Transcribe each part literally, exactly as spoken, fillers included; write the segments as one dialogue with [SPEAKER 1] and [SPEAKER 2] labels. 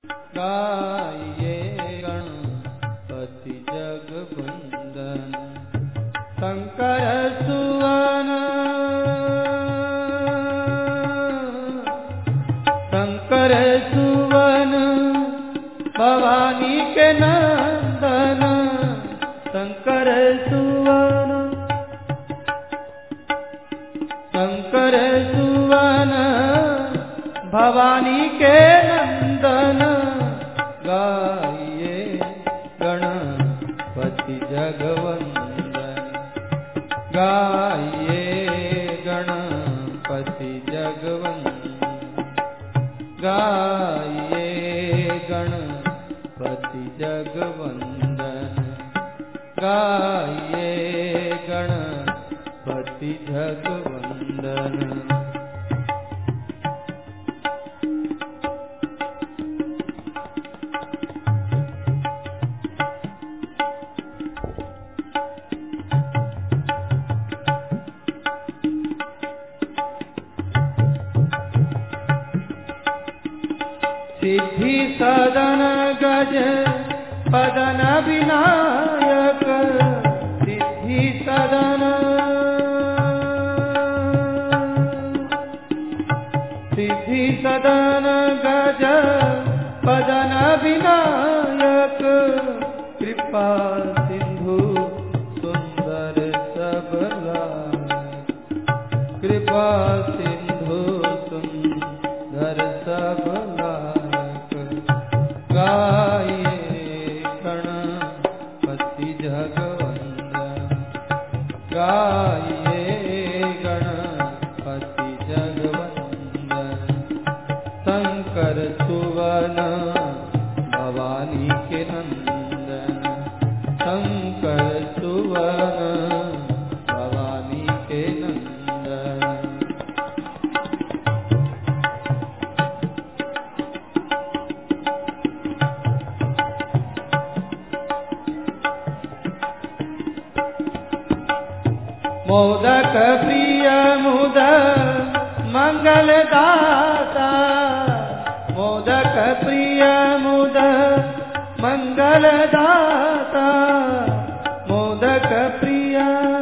[SPEAKER 1] गाइए गणपति जगवंदन शंकर सुवन शंकर सुवन भवानी के नंदन शंकर सुवन शंकर सुवन भवानी के नंदन गाइए गणपति जगवंदन गाइए गणपति जगवंदन गाइए गणपति जगवंदन गाइए गणपति जगवंदन। सिद्धि सदन गज पदन विनायक सिद्धि सदन सिद्धि सदन गज पदन विनायक कृपा सिंधु सुंदर सबलायक कृपा सिंधु सुंदर सबलायक गाइए गणपति जगवंदन गाइए गणपति जगवंदन शंकर सुवन भवानी के नंदन शंकर सुवन भवानी के नंदन। मोदक प्रिय मुद मंगल दाता मोदक प्रिय मुद मंगल दाता मोदक प्रिय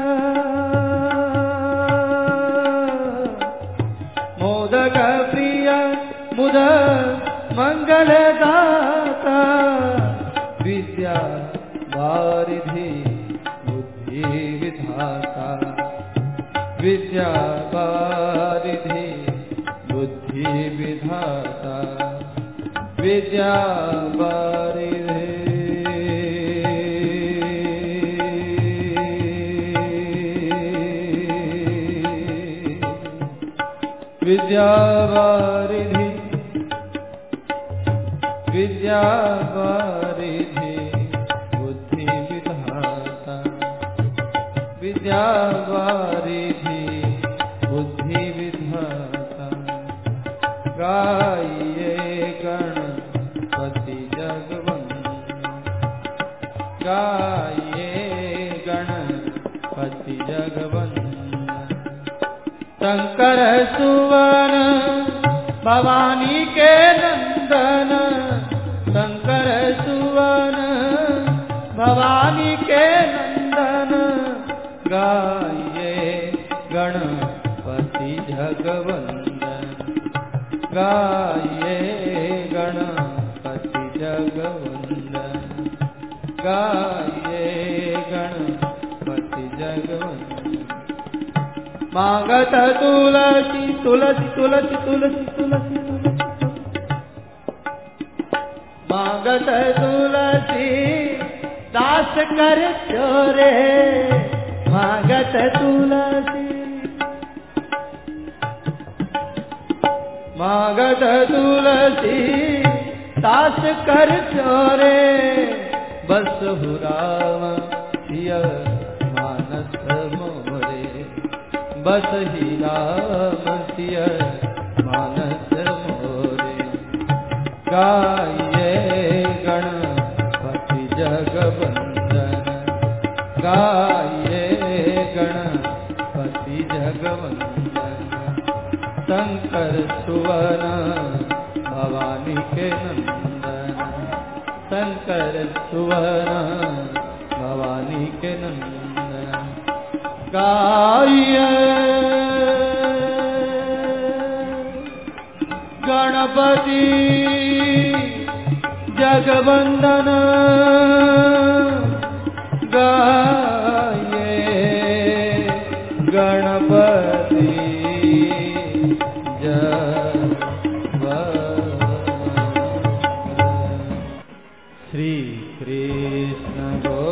[SPEAKER 1] मोदक प्रिय मुद मंगल दाता विद्या वारिधि बुद्धि विधाता विद्या वारिधि बुद्धि विधाता विद्या वारिधि विद्या वारिधि विद्या वारिधि बुद्धि विधाता विद्या वारिधि बुद्धि विधाता गाइए गणपति जगवंदन गाइए गणपति जगवंदन शंकर सुवन भवानी के नंदन शंकर सुवन भवानी के नंदन गाइए गणपति जगवंदन गाइए गणपति जगवंदन गाइए गणपति जगवंदन। मांगत तुलसी तुलसी तुलसी तुलसी तुलसी मांगत तुलसी दास कर चोरे मांगत तुलसी मांगत तुलसी दास कर चोरे बस हुराम सिय मानस मोरे बस ही राम सिय मानस मोरे गाइए गणपति जगवंदन गाइए गणपति जगवंदन शंकर सुवन भवानी के नंदन शंकर सुवन भवानी के नंदन गाइए गणपति जगवंदन गाइए गणपति श्री कृष्ण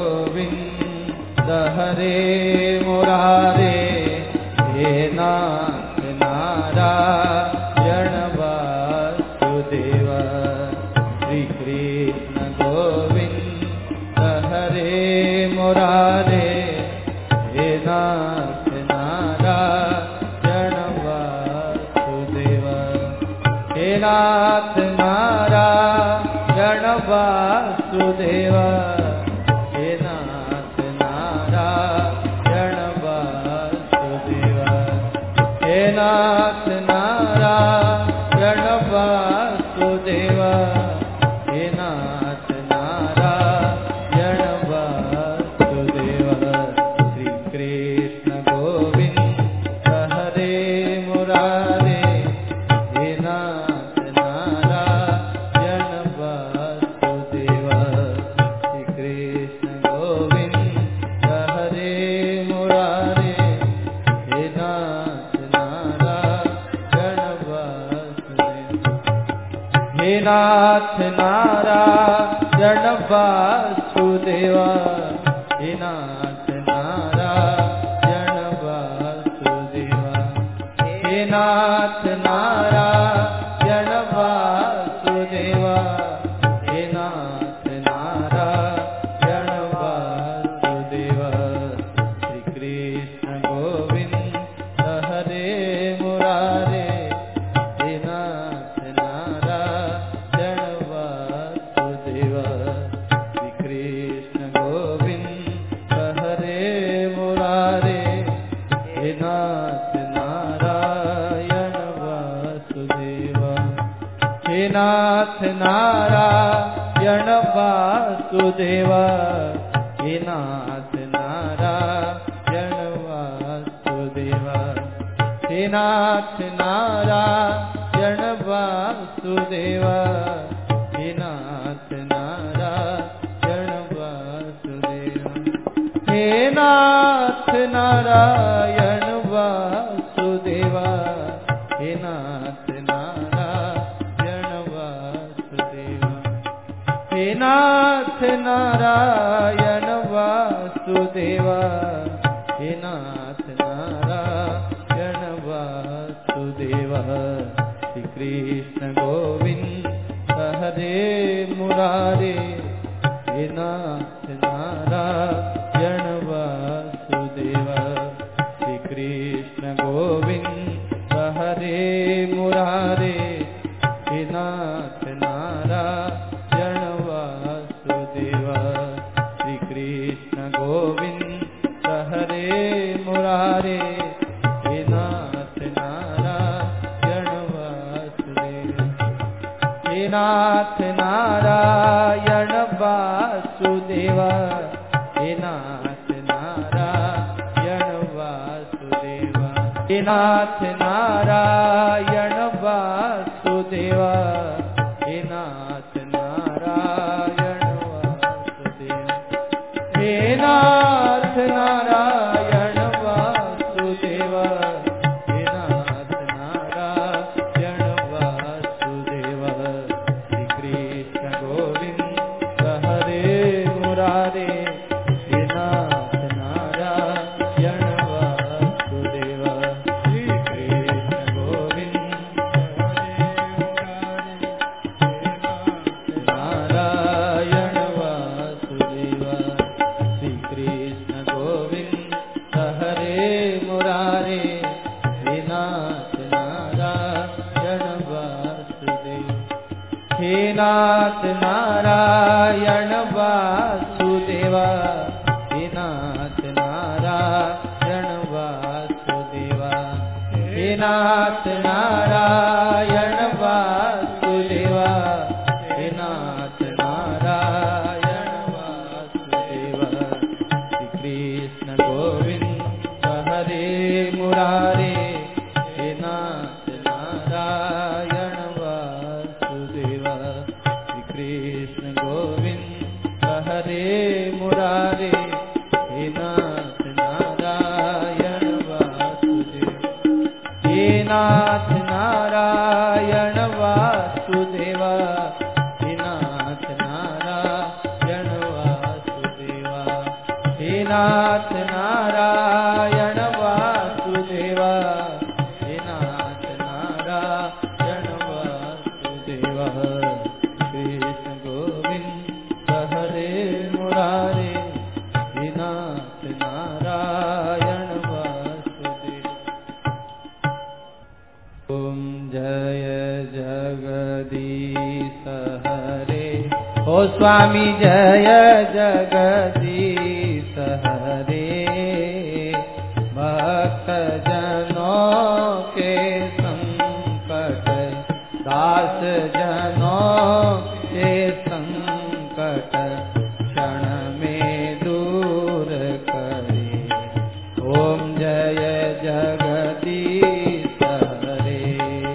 [SPEAKER 1] गोविंद हरे मुरारे हे नाथ नारायण वासुदेव श्री कृष्ण गोविंद हरे मुरारे हे नाथ नारायण वासुदेव हे नाथ नारायण वासुदेव हे नाथ नारायण वासुदेव हे नाथ नारायण वासुदेव हे नाथ नारायण वासुदेव श्री कृष्ण गोविंद हरे मुरारे हे नाथ नारायण वासुदेव श्री कृष्ण गोविंद हरे मुरारे हे नाथ नारायण वासुदेव हे नाथ नारायण वासुदेव हे नाथ नारायण वासुदेव हे नाथ नारायण वासुदेव हे नाथ नारायण वासुदेव श्री कृष्ण गोविंद हरे मुरारे हे नाथ नारायण वासुदेव श्री कृष्ण गोविंद हरे मुरारे हे नाथ नारायण वासुदेव हे नाथ नारायण वासुदेव हे नाथ नारायण वासुदेव हे नाथ नारायण वासुदेव हे नाथ नारायण वासुदेव हे नाथ नारायण वासुदेव हे नाथ नारायण वासुदेव हे नाथ नारायण वासुदेव हे नाथ नारायण वासुदेव श्री कृष्ण गोविंद हरे मुरारे हे नाथ नारायण वासुदेव श्री कृष्ण गोविंद हरे मुरारे हे नाथ नारायण वासुदेव श्री कृष्ण गोविंद हरे मुरारे हे नाथ नारायण वासुदेव हे नाथ नारायण वासुदेव हे नाथ नारायण वासुदेव हे नाथ नारायण वासुदेव हे नाथ नारायण वासुदेव हे नाथ नारायण वासुदेव हे नाथ नारायण वासुदेव श्री कृष्ण गोविंद हरे मुरारे हे नाथ नारायण वासुदेव श्री कृष्ण गोविंद हरे नारायण वासुदेव श्री कृष्ण गोविंद हरे मुरारे हे नाथ नारायण वासुदेव हे नाथ नारायण वासुदेव हे नाथ नारायण वासुदेव हे नाथ नारायण वासुदेव हे नाथ नारायण नाथ नारायण वासुदेवा हे नाथ नारायण वासुदेवा कृष्ण गोविंद हरे मुरारे हे नाथ नारायण वासुदेवा। ओम जय जगदीश हरे ओ स्वामी जय जगदीश हरे भक्त जनों के संकट दास जनों के संकट क्षण में दूर करे। ओम जय जगदीश हरे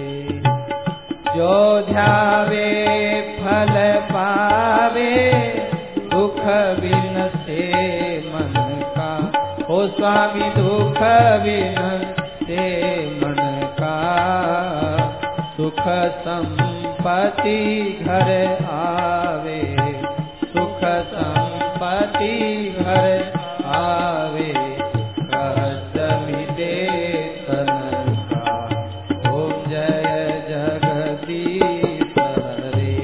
[SPEAKER 1] जो ध्यावे फल पावे दुख बिनसे मन का। ओ स्वामी दुख बिनसे मन का सुख संपत्ति घर आवे सुख संपत्ति घर आवे कष्ट मिटे तन का। ओम जय जगदीश हरे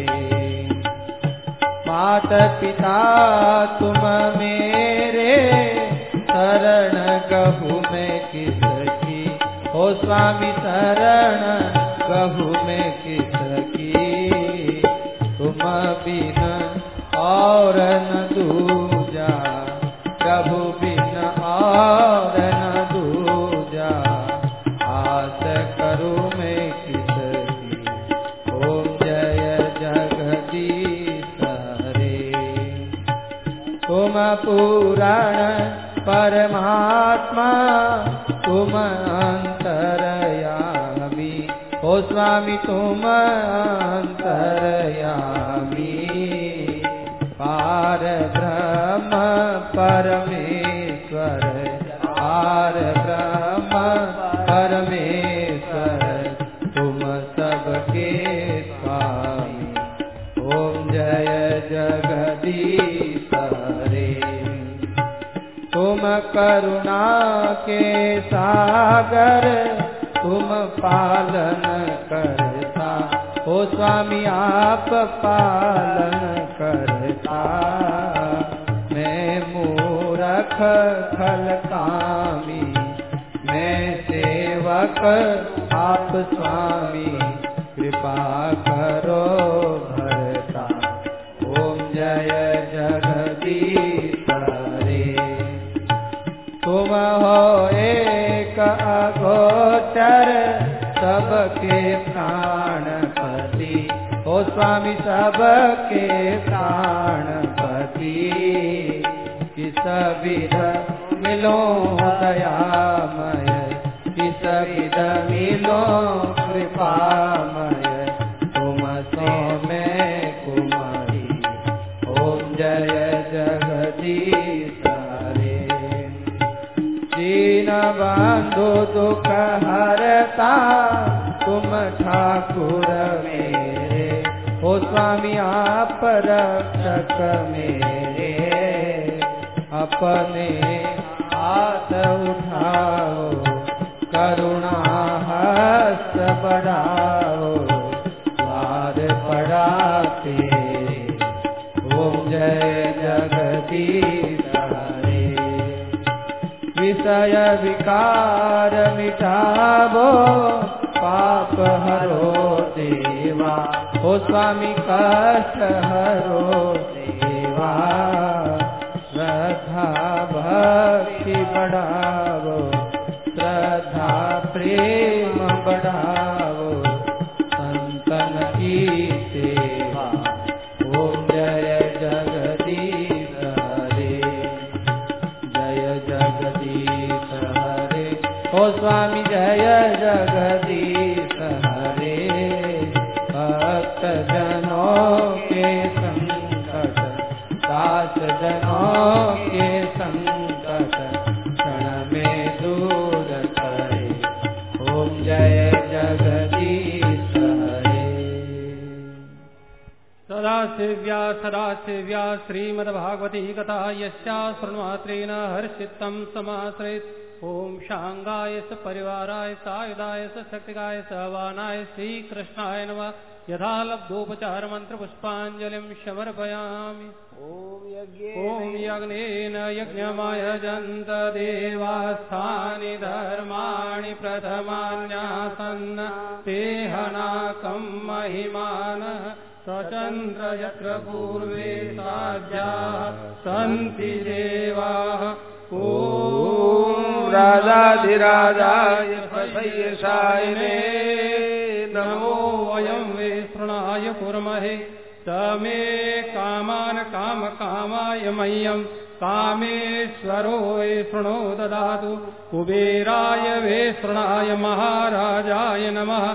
[SPEAKER 1] मात पिता तुम मेरे शरण गहु में किसकी। ओ स्वामी शरण गहु में किसकी तुम बिन और न दूजा प्रभु बिन और न दूजा आस करूं मैं किसकी। ओम जय जगदीश हरे तुम पुराण परमात्मा तुम अंतरयामी। ओ स्वामी तुम अंतरयामी पार ब्रह्म परमेश्वर पार ब्रह्म परमेश्वर तुम सबके स्वामी। ओम जय जगदीश हरे तुम करुणा के सागर तुम पालन करता। ओ स्वामी आप पालन करता मैं मूरख खल कामी मैं सेवक आप स्वामी कृपा करो भरता। ओम जय जगदीश हरे तुम हो एक अगोचर सबके प्राणपति। ओ स्वामी सबके प्राणपति किस विध मिलो दयामय किस विध मिलो कृपामय तुम सो मैं कुमारी। ओम जय जगदीश हरे दीन बंधु दुख हरता तुम ठाकुर मेरे। ओ स्वामी आप रक्षक मेरे अपने हाथ उठाओ करुणा हस्त बढ़ाओ द्वार पड़ा तेरे। ओम जय जगदीश हरे विषय विकार मिटावो पाप हरो देवा। ओ स्वामी कष्ट हरो देवा श्रद्धा भक्ति बढ़ावो श्रद्धा प्रेम बढ़ावो संतन की सेवा। ओम जय जगदीश हरे जय जगदीश हरे ओ स्वामी जय जगदीश हरे भक्त जनों के संकट दास जनों के संकट क्षण में दूर करे। ओम जय जगदीश हरे सदा
[SPEAKER 2] व्यासेव्या सदाशिव्या श्रीमद्भागवती कथा यस्या शृण्वात्रेण हर्षितं समाश्रयेत्। ओम शांगाय स परिवाराय सायुधाय स शक्तिकाय स वानाय श्रीकृष्णाय नमः। यथा लब्धोपचार मंत्र पुष्पांजलिं समर्पयामि। ओम यज्ञेन यज्ञमयजन्त देवास्थानि धर्माणि प्रथमान्यासन्न तेहनाकं महिमानः। स्वचन्द्र यत्र पूर्वे साध्याः सन्ति देवाः। ओम राजाधिराजाय सय्यशायिने नमो वयं विष्णुनाय कुर्महे। समे कामान् कामकामाय मह्यं कामेश्वरो विष्णु ददातु। कुबेराय विष्णुनाय महाराजाय नमः।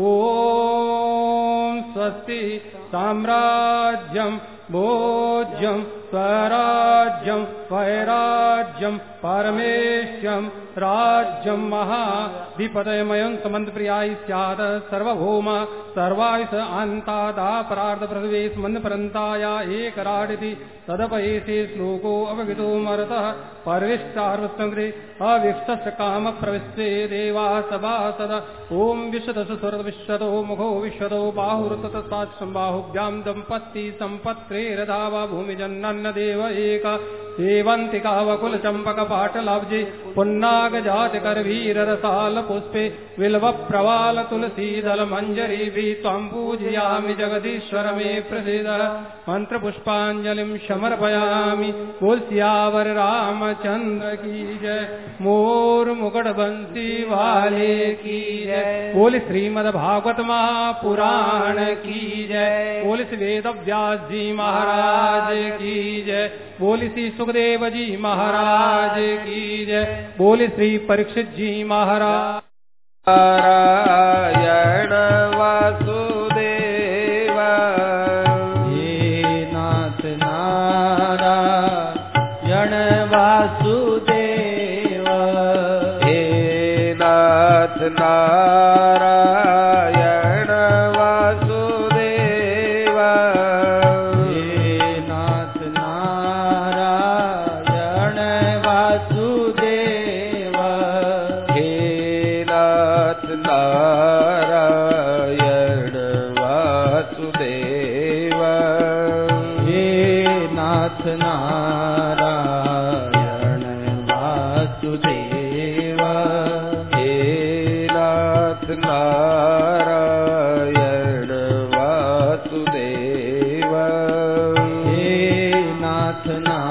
[SPEAKER 2] ओम स्वस्ति साम्राज्यं भोज्यं स्वराज्यं वैराज्यं परमेश्यं राज्यं महाधिपतयमयं समन्तप्रियाय स्यात्। सर्वभौम सर्वायुष अन्तादापरार्ध प्रदेश मन्दपरन्ताया एकराडिति तदपयेति श्लोको अवगितो मरतः परिष्टार्वस्मृति अविक्षस्य काम प्रविश्वे देवा सभासद। ओम विशदसु स्वर्ग विश्वतो मुखो विश्वतो बाहुरुततस्तात् संबाहुभ्यां दम्पत्ति सम्पत्रेरधावा भूमिजन्नन्न देव एक सेवन्तिका वकुल चंपक पाटलाब्जे पुन्नाग जाति करवीर रसाल पुष्पे विल्व प्रवाल तुलसी दल मंजरी भी त्वं पूजयामि जगदीश्वर मे प्रसीद। मंत्र पुष्पांजलिं समर्पयामि। बोल सियावर रामचंद्र की जय। मोर मुकुट बंसी वाले की जय। बोल श्रीमद् भागवत महापुराण की जय। बोल वेद व्यास जी महाराज की जय। बोल श्री सुखदेव जी महाराज की जय। बोल श्री परीक्षित जी महाराज। नारायण वासुदेव हे नाथ नारायण वासुदेव हे नाथ नारायण वासुदेव हे नाथ नारायण वासुदेव हे नाथ नारायण वासुदेव हे नाथ नारायण वासुदेव हे नाथ नारायण वासुदेव हे नाथ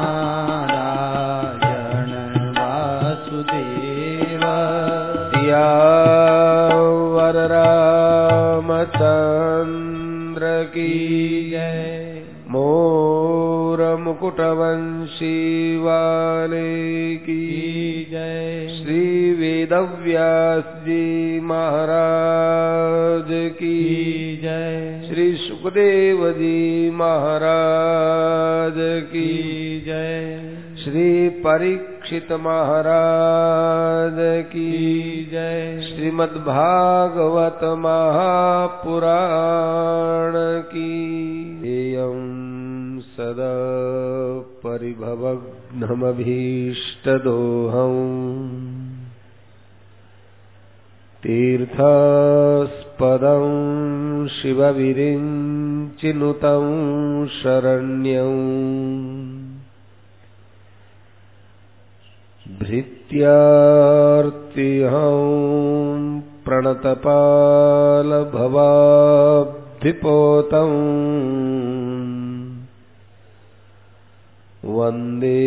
[SPEAKER 2] नारायण वासुदेव। सियावर रामचंद्र की जय। मोर मुकुटवंशी वाले की जय। श्री वेदव्यास जी महाराज की जय। श्री सुखदेव जी महाराज की जय। श्री परीक्षित महाराज की जय। श्रीमद्भागवत महापुराण की। एयं सदा परिभवग्नमभीष्टदोहम् तीर्थस्पदं शिवविरिञ्चिनुतं शरण्यम् भृत्यार्तिहं प्रणतपालभवाब्धिपोतं वन्दे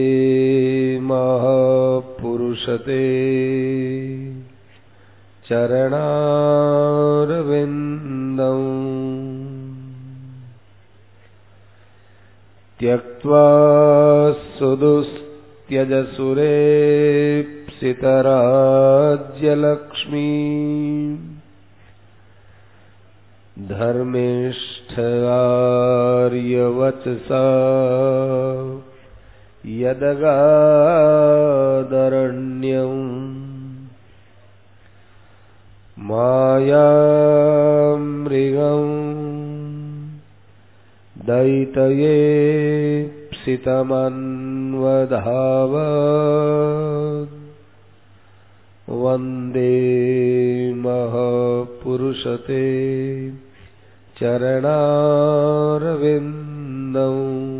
[SPEAKER 2] महापुरुषते चरणारविन्दम्। त्यक्त्वा सुदुस्त्यजसुरेप्सितराज्यलक्ष्मी धर्मिष्ठार्यवचसा यदगादरण्यम् मायामृगम् दैतयेप्सितमन्वधावत् वन्दे महापुरुषते चरणारविन्दम्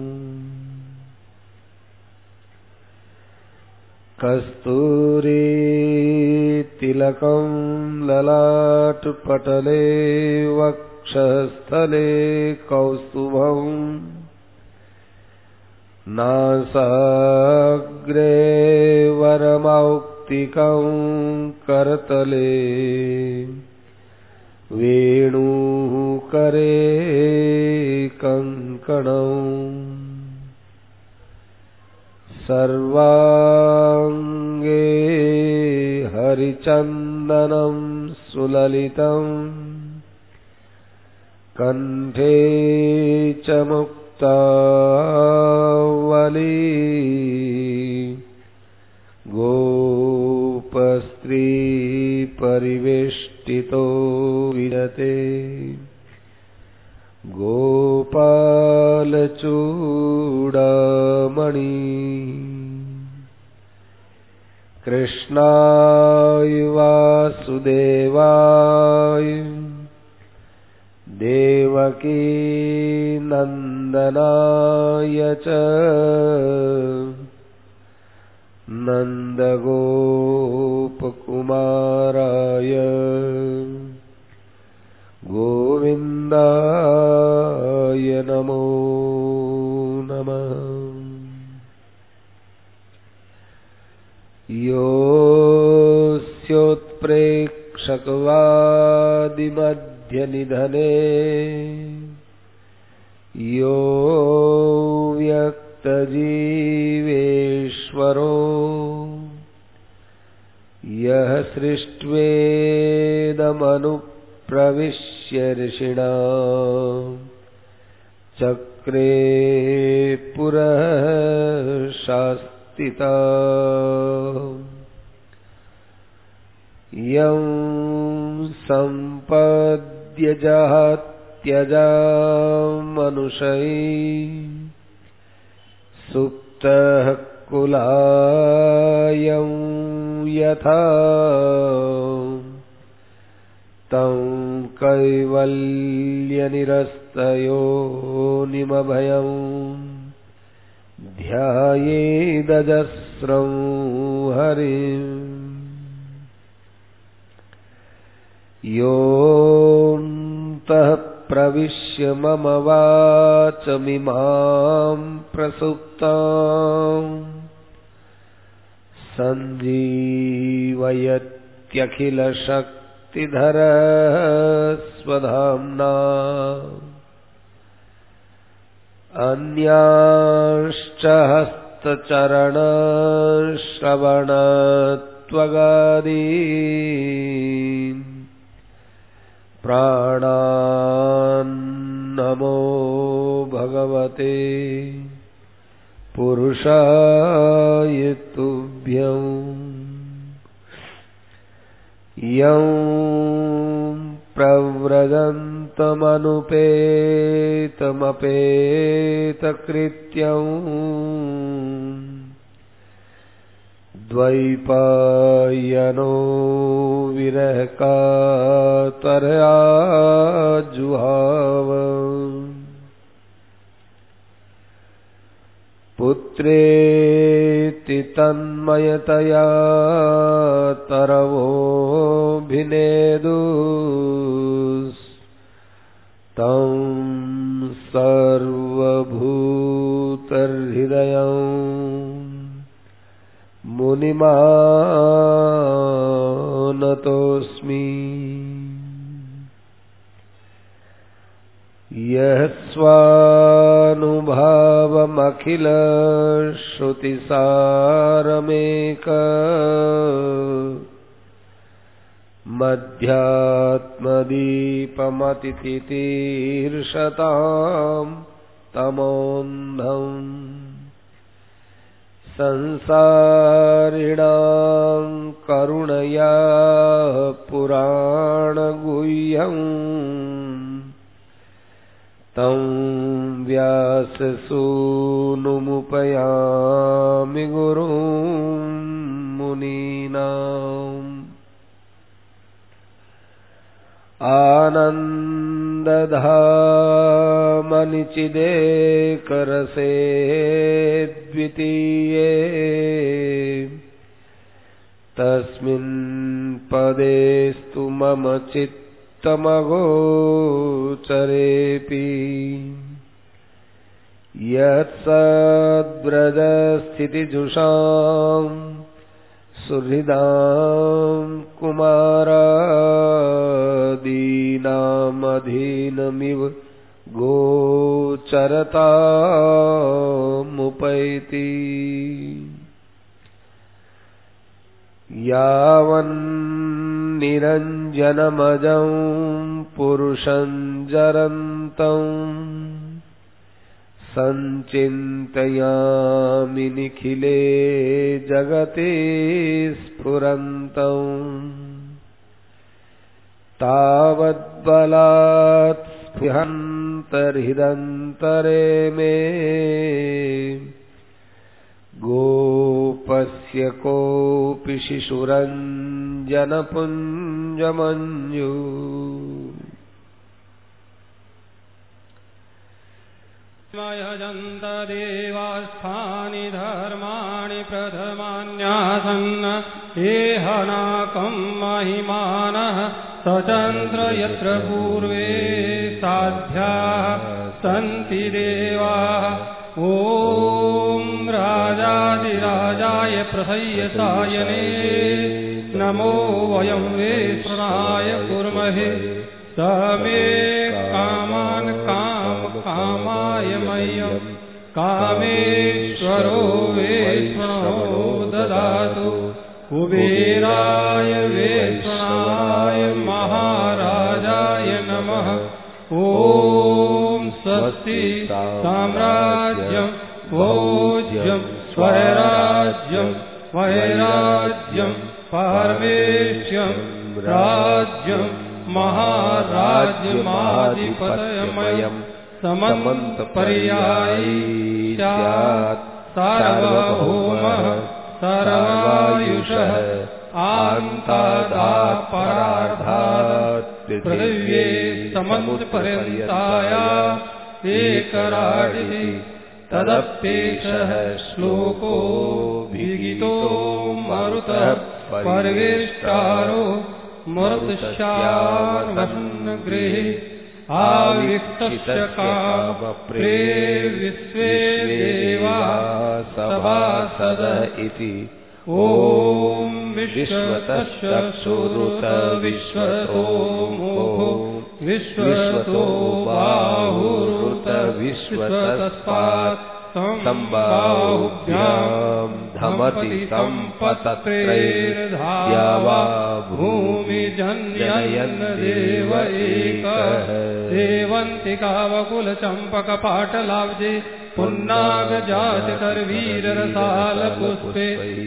[SPEAKER 2] कस्तूरीतिलकं ललाटपटले वक्षस्थले कौस्तुभम् नासाग्रे वरमौक्तिकं करतले वेणुकरे कङ्कणम् सर्वाङ्गे हरिचन्दनं सुललितं कण्ठे च मुक्तावली गोपस्त्रीपरिवेष्टितो विजते गोपालचूडामणि कृष्णाय वासुदेवाय देवकी नन्दनाय च नन्दगोपकुमाराय गोविन्दाय नमो नमः। योऽस्योत्प्रेक्षकवादिमध्यनिधने यो व्यक्तजीवेश्वरो यः सृष्ट्वेदमनुप्रविश्य ऋषिणा चक्रे पुरः शास्तिता यं सम्पद्य जहात्यजामनुषैः सुप्तः कुलायं यथा तं कैवल्यनिरस्तयोनिमभयं ध्यायेदजस्रं हरिम् योऽन्तः प्रविश्य मम वाचमिमां प्रसुप्ताम् सञ्जीवयत्यखिलशक्तिधरः स्वधाम्ना अन्यांश्च हस्तचरणश्रवणत्वगादीन् प्राणान्नमो भगवते पुरुषाय तुभ्यं यं प्रव्रजन्तमनुपेतमपेतकृत्यं द्वैपायनो विरहकातरया जुहाव पुत्रेति तन्मयतया तरवोऽभिनेदुस्तं सर्वभूतहृदयं मुनिमानतोऽस्मि। यः स्वानुभावमखिलश्रुतिसारमेक मध्यात्मदीपमतितितीर्षतां तमोऽन्धम् संसारिणां करुणया पुराणगुह्यं तं व्याससूनुमुपयामि गुरुं मुनीनाम् आनन्दधामनिचिदेकरसे द्वितीये तस्मिन् पदेस्तु मम चित्तमगोचरेऽपि यत्सद्व्रजस्थितिजुषां सुहृदां कुमारादीनामधीनमिव गोचरतामुपैति यावन्निरञ्जनमजं पुरुषं जरन्तम् संचिन्तयामि निखिले जगति स्फुरन्तम् तावद्बलात् स्पृहन्तर्हृदन्तरे मे गोपस्य कोऽपि शिशुरञ्जनपुञ्जमञ्जु
[SPEAKER 1] यजन्त देवास्थानि धर्माणि प्रथमान्यासन् एहनाकं महिमानः स्वतन्त्र यत्र पूर्वे साध्याः सन्ति देवाः ॐ राजाधिराजाय प्रसय्यसायने नमो वयं वैष्णवाय कुर्महे समे कामान् काम कामाय मह्यं कामेश्वरो वैष्णवो ददातु कुबेराय वैष्णवाय महाराजाय नमः ॐ स्वस्ति साम्राज्यं भोज्यं स्वराज्यं वैराज्यं पारमेश्यं राज्यं महाराज्यमाधिपतयमयं समन्तपर्यायी स्यात् सार्वभौमः सर्वायुषः आन्तादापरार्धात् पृथिव्ये समन्तपर्यन्ताया एकराटिः तदप्येषः श्लोको विगितो मरुतः परिवेष्टारो मरुतश्यावन्नगृहे आविष्टस्य कामप्रे विश्वे देवाः सभासद इति ॐ विश्वतस्य सुरुत विश्वतो मोहो विश्वतो बाहुरुत विश्वतस्मात् सम्बाहुभ्यां धमति सम्पतत्रेर्धावा भूमिजन्यन् देव एकः सेवन्तिकावकुलचम्पकपाटलाब्जे पुन्नागजातिकरवीररसालपुष्पे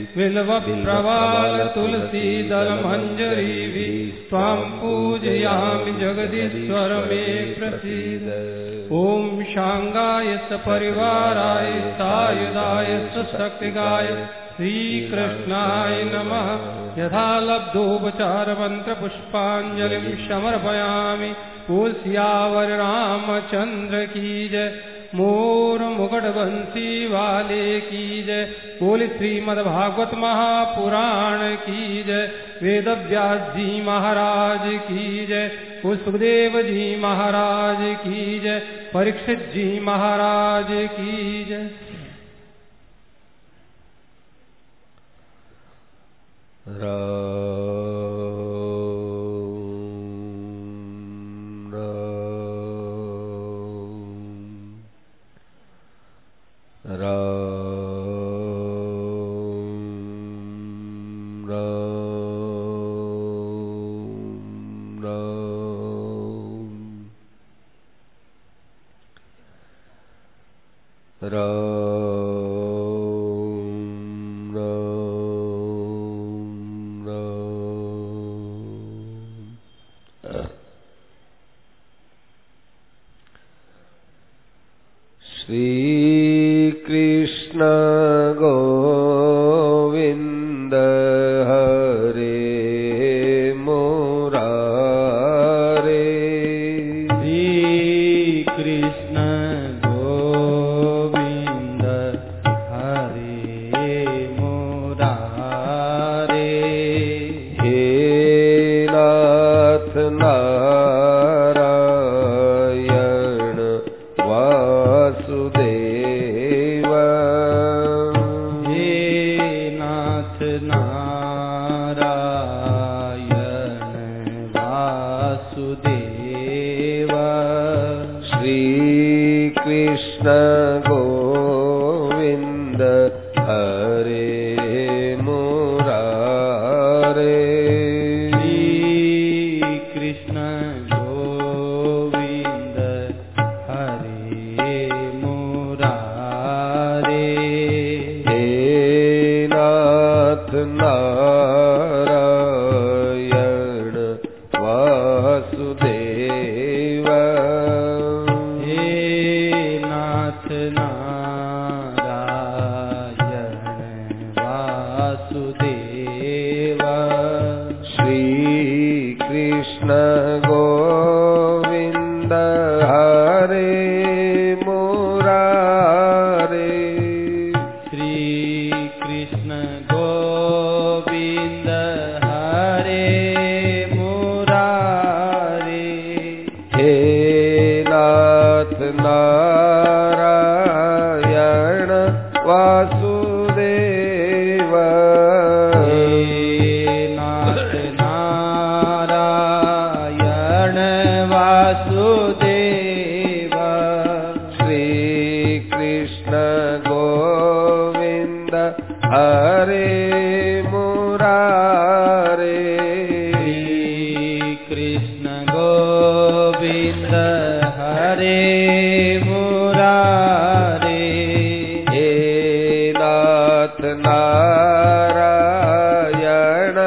[SPEAKER 1] बिल्वप्रवालतुलसीदलमञ्जरीभिः त्वां पूजयामि जगदीश्वर मे प्रसीद ॐ शाङ्गाय सपरिवाराय सायुधाय सशक्तिकाय श्रीकृष्णाय नमः यथा लब्धोपचारमन्त्रपुष्पाञ्जलिं समर्पयामि तुलसियावर रामचंद्र की जय मोर मुकुट बंसी वाले की जय बोले श्रीमद्भागवत महापुराण की जय वेद व्यास जी महाराज की जय सुखदेव जी महाराज की जय परीक्षित जी महाराज की जय।
[SPEAKER 2] कृष्ण गोविंद हरे मुरारे।
[SPEAKER 3] श्री कृष्ण गोविंद हरे मुरारे।
[SPEAKER 2] हे नाथ नारायण वासुदेव।
[SPEAKER 3] हे नाथ नारायण वासुदेव।
[SPEAKER 2] श्री कृष्ण गोविंद हरे मुरारे।
[SPEAKER 3] श्री कृष्ण गोविंद हरे मुरारे।
[SPEAKER 2] हे नाथ नारायण वासुदेव।
[SPEAKER 3] हे नाथ नारायण वासुदेव।
[SPEAKER 2] श्री कृष्ण गोविंद हरे मुरारे।
[SPEAKER 3] श्री कृष्ण गोविंद हरे मुरारे।
[SPEAKER 2] हे नाथ नारायण वासुदेव।
[SPEAKER 3] हे नाथ नारायण वासुदेव।
[SPEAKER 2] श्री कृष्ण गोविंद हरे मुरारे।
[SPEAKER 3] श्री कृष्ण गोविंद हरे मुरारे।
[SPEAKER 2] हे नाथ नारायण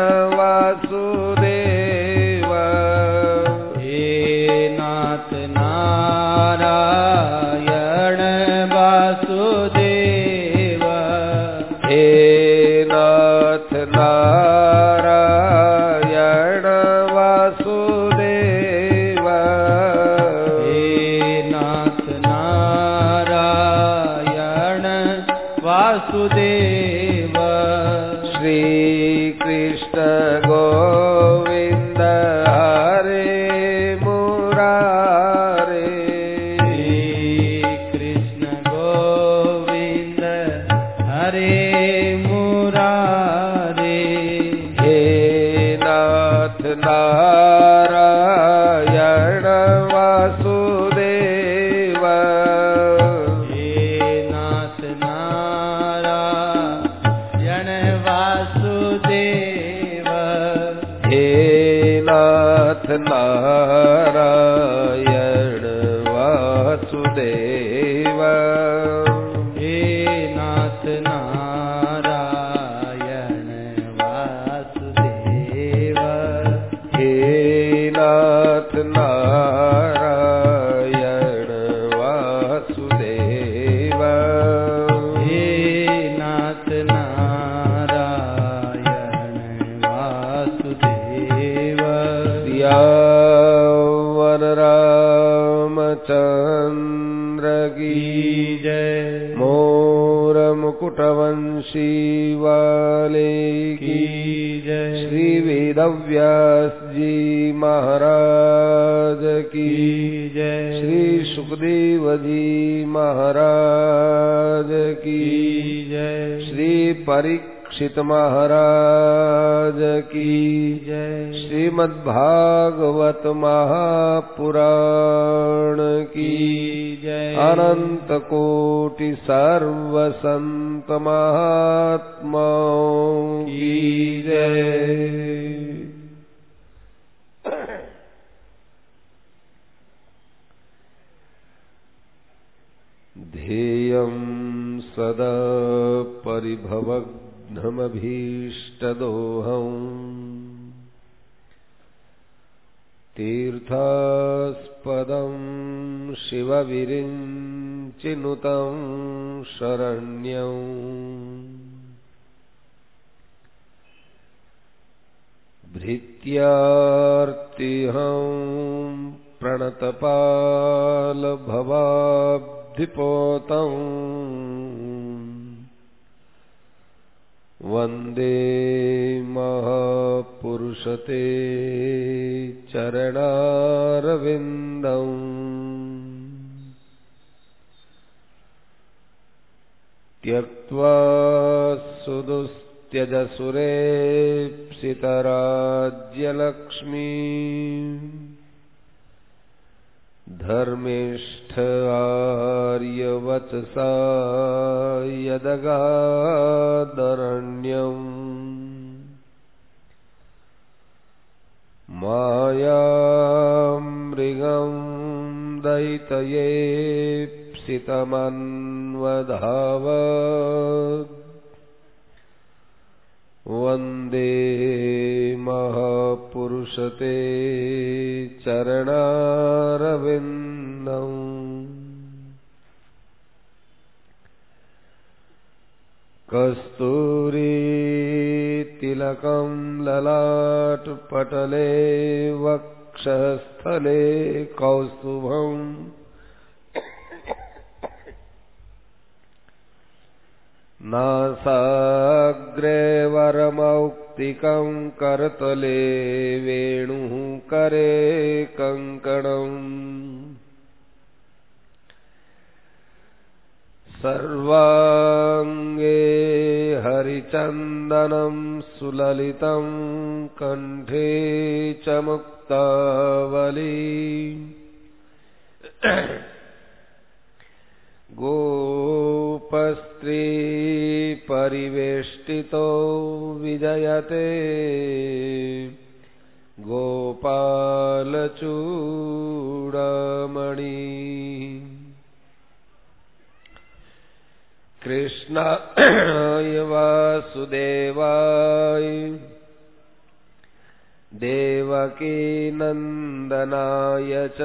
[SPEAKER 2] वासुदेव।
[SPEAKER 3] हे नाथ नारायण वासुदेव।
[SPEAKER 2] हे नाथ नारायण वासुदेव।
[SPEAKER 3] हे नाथ नारायण वासुदेव।
[SPEAKER 2] श्री कृष्ण गोविंद हरे मुरारे।
[SPEAKER 3] श्री कृष्ण गोविंद हरे मुरारे।
[SPEAKER 2] हे नाथ नारायण वासुदेव।
[SPEAKER 3] हे नाथ नारायण वासुदेव।
[SPEAKER 2] हे नाथ नारायण वासुदेव।
[SPEAKER 3] हे नाथ नारायण वासुदेव।
[SPEAKER 2] हे नाथ नारायण वासुदेव।
[SPEAKER 3] हे नाथ नारायण वासुदेव।
[SPEAKER 2] सियावर रामचंद्र की
[SPEAKER 3] जय।
[SPEAKER 2] मोर मुकुटवंशी वाले की
[SPEAKER 3] जय।
[SPEAKER 2] श्री वेदव्यास जी महाराज की
[SPEAKER 3] जय।
[SPEAKER 2] श्री सुखदेव जी महाराज की
[SPEAKER 3] जय।
[SPEAKER 2] श्री परीक्षित महाराज की
[SPEAKER 3] जय।
[SPEAKER 2] श्रीमद्भागवत महापुराण की
[SPEAKER 3] जय।
[SPEAKER 2] अनंत कोटि सर्व संत महात्माओं की जय। ध्येयं सदा परिभवघ्नमभीष्टदोहम् तीर्थास्पदं शिवविरिञ्चनुते चिनुतं शरण्यं भृत्यार्तिहं प्रणतपालभवाब्धिपोतं वन्दे महापुरुषते चरणारविन्दम् त्यक्त्वा सुदुस्त्यजसुरेप्सितराज्यलक्ष्मी धर्मिष्ठ आर्यवचसा यदगादरण्यम् मायामृगं दयितयेप्सितमन्वधावत् वन्दे महापुरुषते चरणारविन्दम् कस्तूरीतिलकं ललाटपटले वक्षस्थले कौस्तुभम् नासाग्रे वरमौक्तिकं करतले वेणुः करे कङ्कणम् सर्वाङ्गे हरिचन्दनं सुललितं कण्ठे च मुक्तावली गोपस्त्री परिवेष्टितो विजयते गोपालचूडामणि कृष्णाय वासुदेवाय देवकीनन्दनाय च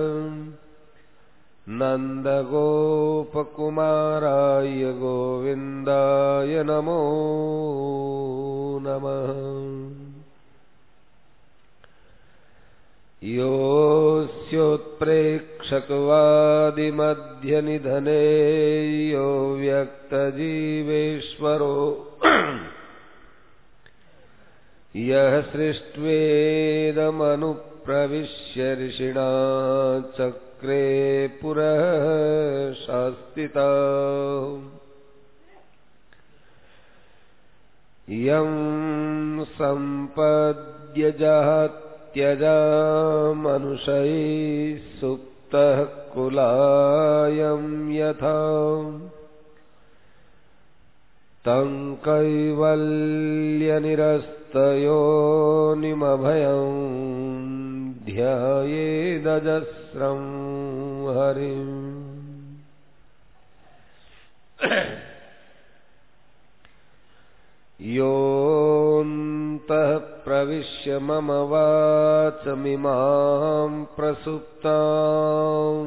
[SPEAKER 2] नन्दगोपकुमाराय गोविन्दाय नमो नमः। योऽस्योत्प्रेक्षकवादिमध्यनिधने यो व्यक्तजीवेश्वरो यः सृष्ट्वेदमनुप्रविश्य ऋषिणा चक्रे पुरः शास्तिता यं सम्पद्य जहत्यजा मनुषैः सुप्तः कुलायं यथा तं कैवल्यनिरस्तयोनिमभयं ध्यायेदजस्रं हरिम्। योऽन्तः प्रविश्य मम वाचमिमां प्रसुप्तां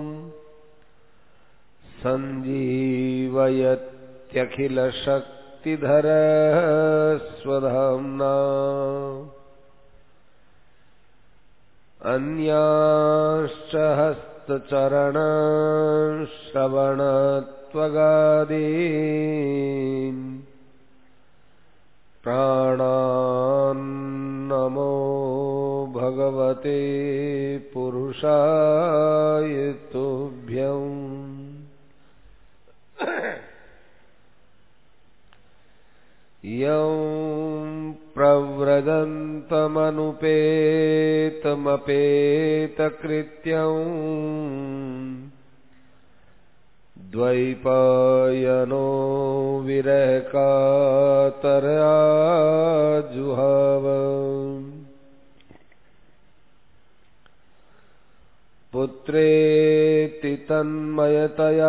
[SPEAKER 2] सञ्जीवयत्यखिलशक्तिधरः स्वधाम्ना अन्यांश्च हस्तचरणश्रवणत्वगादीन् प्राणान्नमो भगवते पुरुषाय तुभ्यम्। यं प्रव्रजन्तमनुपेतमपेतकृत्यम् द्वैपायनो विरहकातराजुहाव पुत्रेति तन्मयतया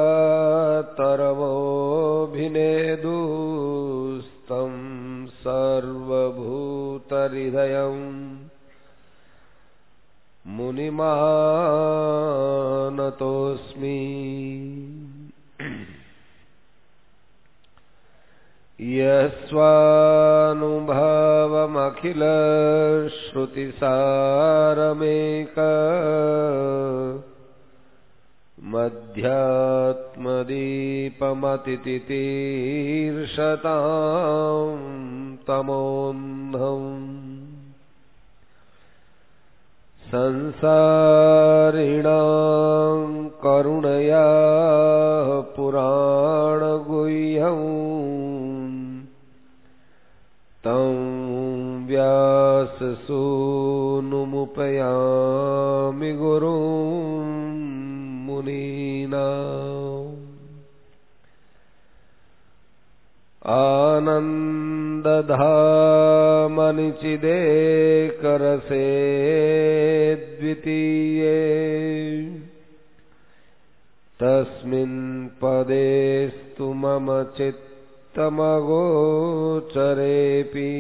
[SPEAKER 2] तरवोऽभिनेदुस्तं सर्वभूतहृदयं मुनिमानतोऽस्मि। यस्वानुभवमखिल श्रुतिसारमेक मध्यात्मदीपमतितितीर्षतां तमोन्धम् संसारिणां करुणया पुराणगुह्यं तं व्याससूनुमुपयामि गुरुं मुनीनाम् आनन्दधामनिचिदेकरसे द्वितीये तस्मिन् पदेस्तु मम चित्तमगोचरेऽपि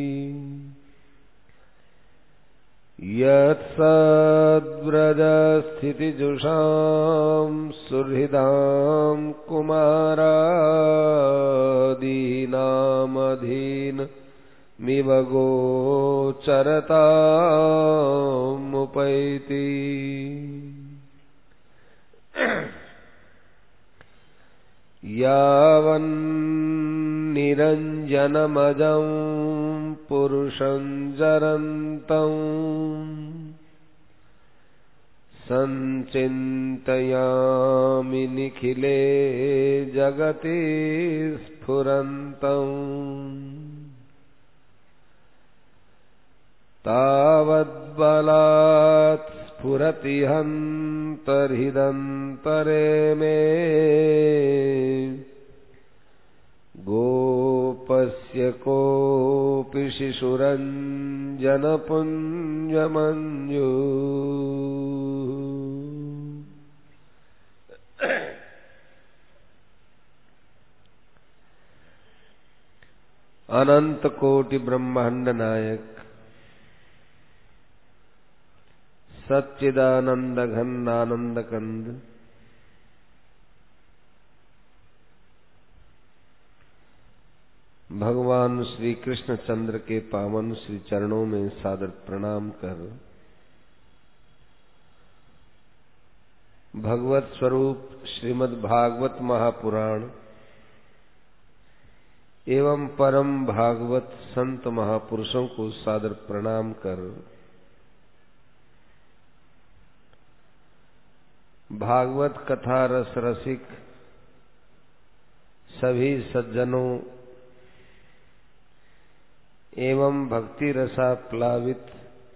[SPEAKER 2] यत्सद्व्रजस्थितिजुषां सुहृदां कुमारादीनामधीनमिव गोचरतामुपैति यावन्निरञ्जनमजं पुरुषं जरन्तं संचिन्तयामि निखिले जगति स्फुरन्तम् तावद्बलात् स्फुरति हन्तर्हृदन्तरे मे गोपस्य कोऽपि शिशुरञ्जनपुञ्जमञ्जू अनंत कोटि ब्रह्मांड नायक सच्चिदानंद घन आनंद कंद भगवान श्री कृष्ण चंद्र के पावन श्री चरणों में सादर प्रणाम कर भगवत स्वरूप श्रीमद् भागवत महापुराण एवं परम भागवत संत महापुरुषों को सादर प्रणाम कर भागवत कथा रस रसिक सभी सज्जनों एवं भक्ति रसा प्लावित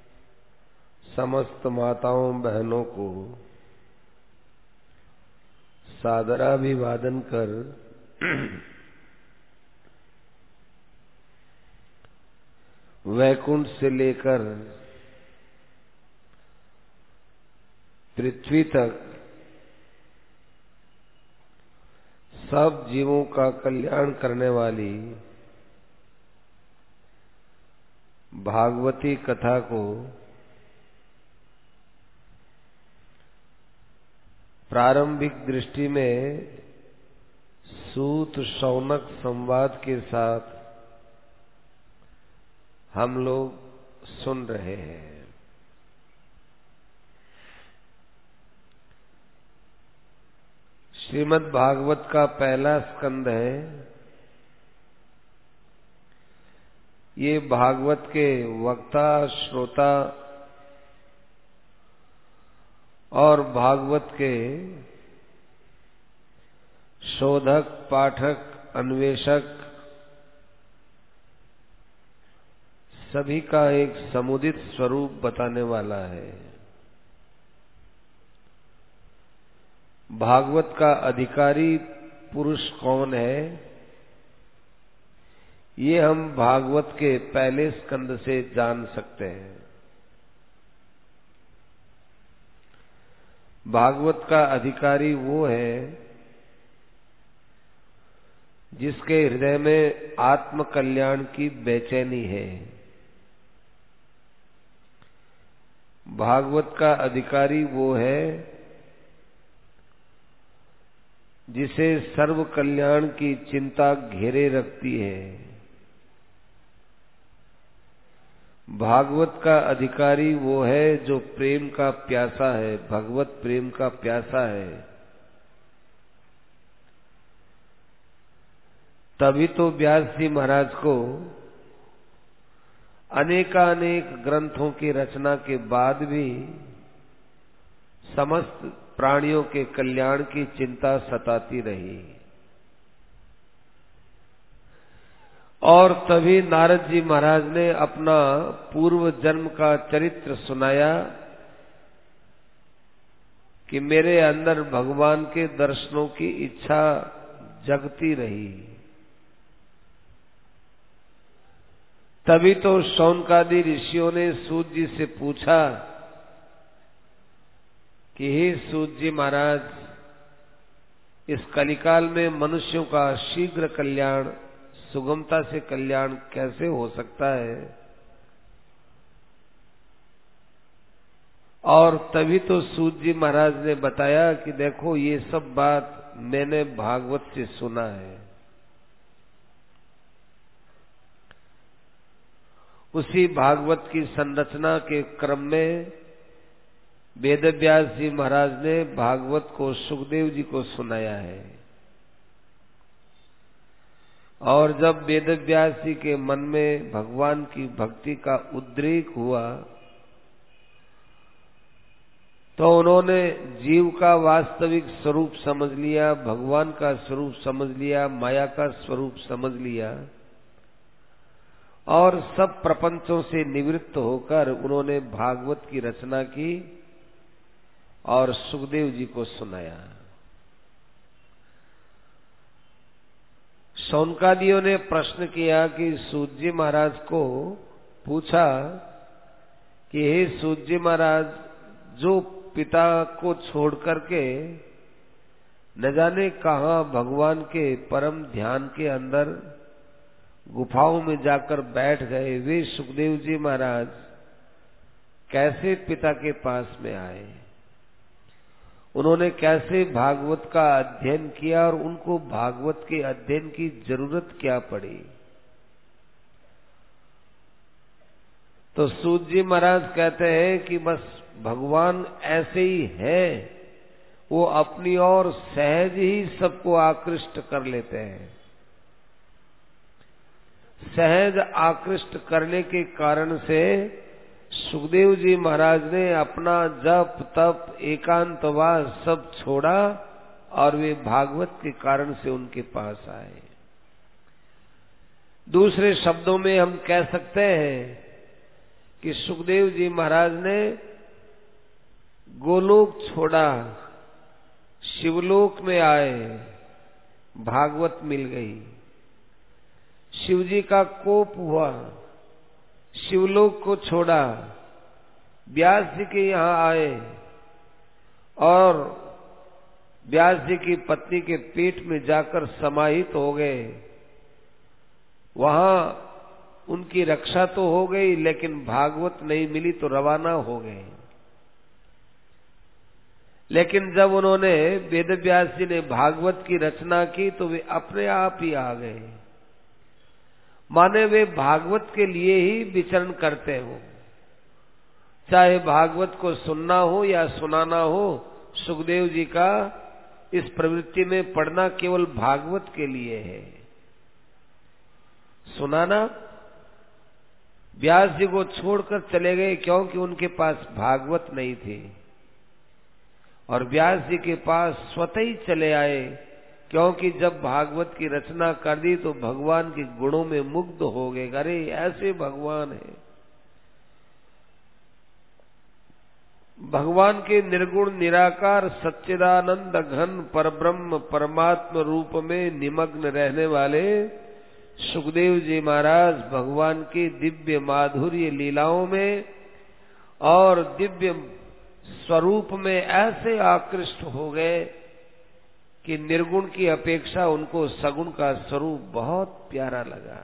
[SPEAKER 2] समस्त माताओं बहनों को सादराभिवादन कर वैकुंठ से लेकर पृथ्वी तक सब जीवों का कल्याण करने वाली भागवती कथा को प्रारंभिक दृष्टि में सूत शौनक संवाद के साथ हम लोग सुन रहे हैं। श्रीमद् भागवत का पहला स्कंद है। ये भागवत के वक्ता श्रोता और भागवत के शोधक पाठक अन्वेषक सभी का एक समुदित स्वरूप बताने वाला है। भागवत का अधिकारी पुरुष कौन है, ये हम भागवत के पहले स्कंद से जान सकते हैं। भागवत का अधिकारी वो है जिसके हृदय में आत्म कल्याण की बेचैनी है। भागवत का अधिकारी वो है जिसे सर्व कल्याण की चिंता घेरे रखती है। भागवत का अधिकारी वो है जो प्रेम का प्यासा है, भगवत प्रेम का प्यासा है। तभी तो व्यास जी महाराज को अनेकानेक ग्रंथों की रचना के बाद भी समस्त प्राणियों के कल्याण की चिंता सताती रही। और तभी नारद जी महाराज ने अपना पूर्व जन्म का चरित्र सुनाया कि मेरे अंदर भगवान के दर्शनों की इच्छा जगती रही। तभी तो शौनकादि ऋषियों ने सूत जी से पूछा कि हे सूत जी महाराज, इस कलिकाल में मनुष्यों का शीघ्र कल्याण, सुगमता से कल्याण कैसे हो सकता है? और तभी तो सूत जी महाराज ने बताया कि देखो, ये सब बात मैंने भागवत से सुना है। उसी भागवत की संरचना के क्रम में वेदव्यास जी महाराज ने भागवत को सुखदेव जी को सुनाया है। और जब वेदव्यास जी के मन में भगवान की भक्ति का उद्रेक हुआ तो उन्होंने जीव का वास्तविक स्वरूप समझ लिया, भगवान का स्वरूप समझ लिया, माया का स्वरूप समझ लिया और सब प्रपंचों से निवृत्त होकर उन्होंने भागवत की रचना की और सुखदेव जी को सुनाया। शौनकादियों ने प्रश्न किया कि सूत जी महाराज को पूछा कि हे सूत जी महाराज, जो पिता को छोड़ करके न जाने कहां भगवान के परम ध्यान के अंदर गुफाओं में जाकर बैठ गए, वे सुखदेव जी महाराज कैसे पिता के पास में आए? उन्होंने कैसे भागवत का अध्ययन किया और उनको भागवत के अध्ययन की जरूरत क्या पड़ी? तो सूत जी महाराज कहते हैं कि बस भगवान ऐसे ही है, वो अपनी ओर सहज ही सबको आकृष्ट कर लेते हैं। सहज आकृष्ट करने के कारण से सुखदेव जी महाराज ने अपना जप तप एकांतवास सब छोड़ा और वे भागवत के कारण से उनके पास आए। दूसरे शब्दों में हम कह सकते हैं कि सुखदेव जी महाराज ने गोलोक छोड़ा, शिवलोक में आए, भागवत मिल गई। शिव जी का कोप हुआ, शिवलोक को छोड़ा, व्यास जी के यहाँ आए और व्यास जी की पत्नी के पेट में जाकर समाहित हो गए। वहां उनकी रक्षा तो हो गई, लेकिन भागवत नहीं मिली तो रवाना हो गए। लेकिन जब उन्होंने वेदव्यास जी ने भागवत की रचना की तो वे अपने आप ही आ गए, माने वे भागवत के लिए ही विचरण करते हो। चाहे भागवत को सुनना हो या सुनाना हो, सुखदेव जी का इस प्रवृत्ति में पढ़ना केवल भागवत के लिए है। सुनाना व्यास जी को छोड़कर चले गए क्योंकि उनके पास भागवत नहीं थी, और व्यास जी के पास स्वतः ही चले आए क्योंकि जब भागवत की रचना कर दी तो भगवान के गुणों में मुग्ध हो गए। अरे ऐसे भगवान है, भगवान के निर्गुण निराकार सच्चिदानंद घन परब्रह्म परमात्म रूप में निमग्न रहने वाले सुखदेव जी महाराज भगवान की दिव्य माधुर्य लीलाओं में और दिव्य स्वरूप में ऐसे आकृष्ट हो गए कि निर्गुण की अपेक्षा उनको सगुण का स्वरूप बहुत प्यारा लगा।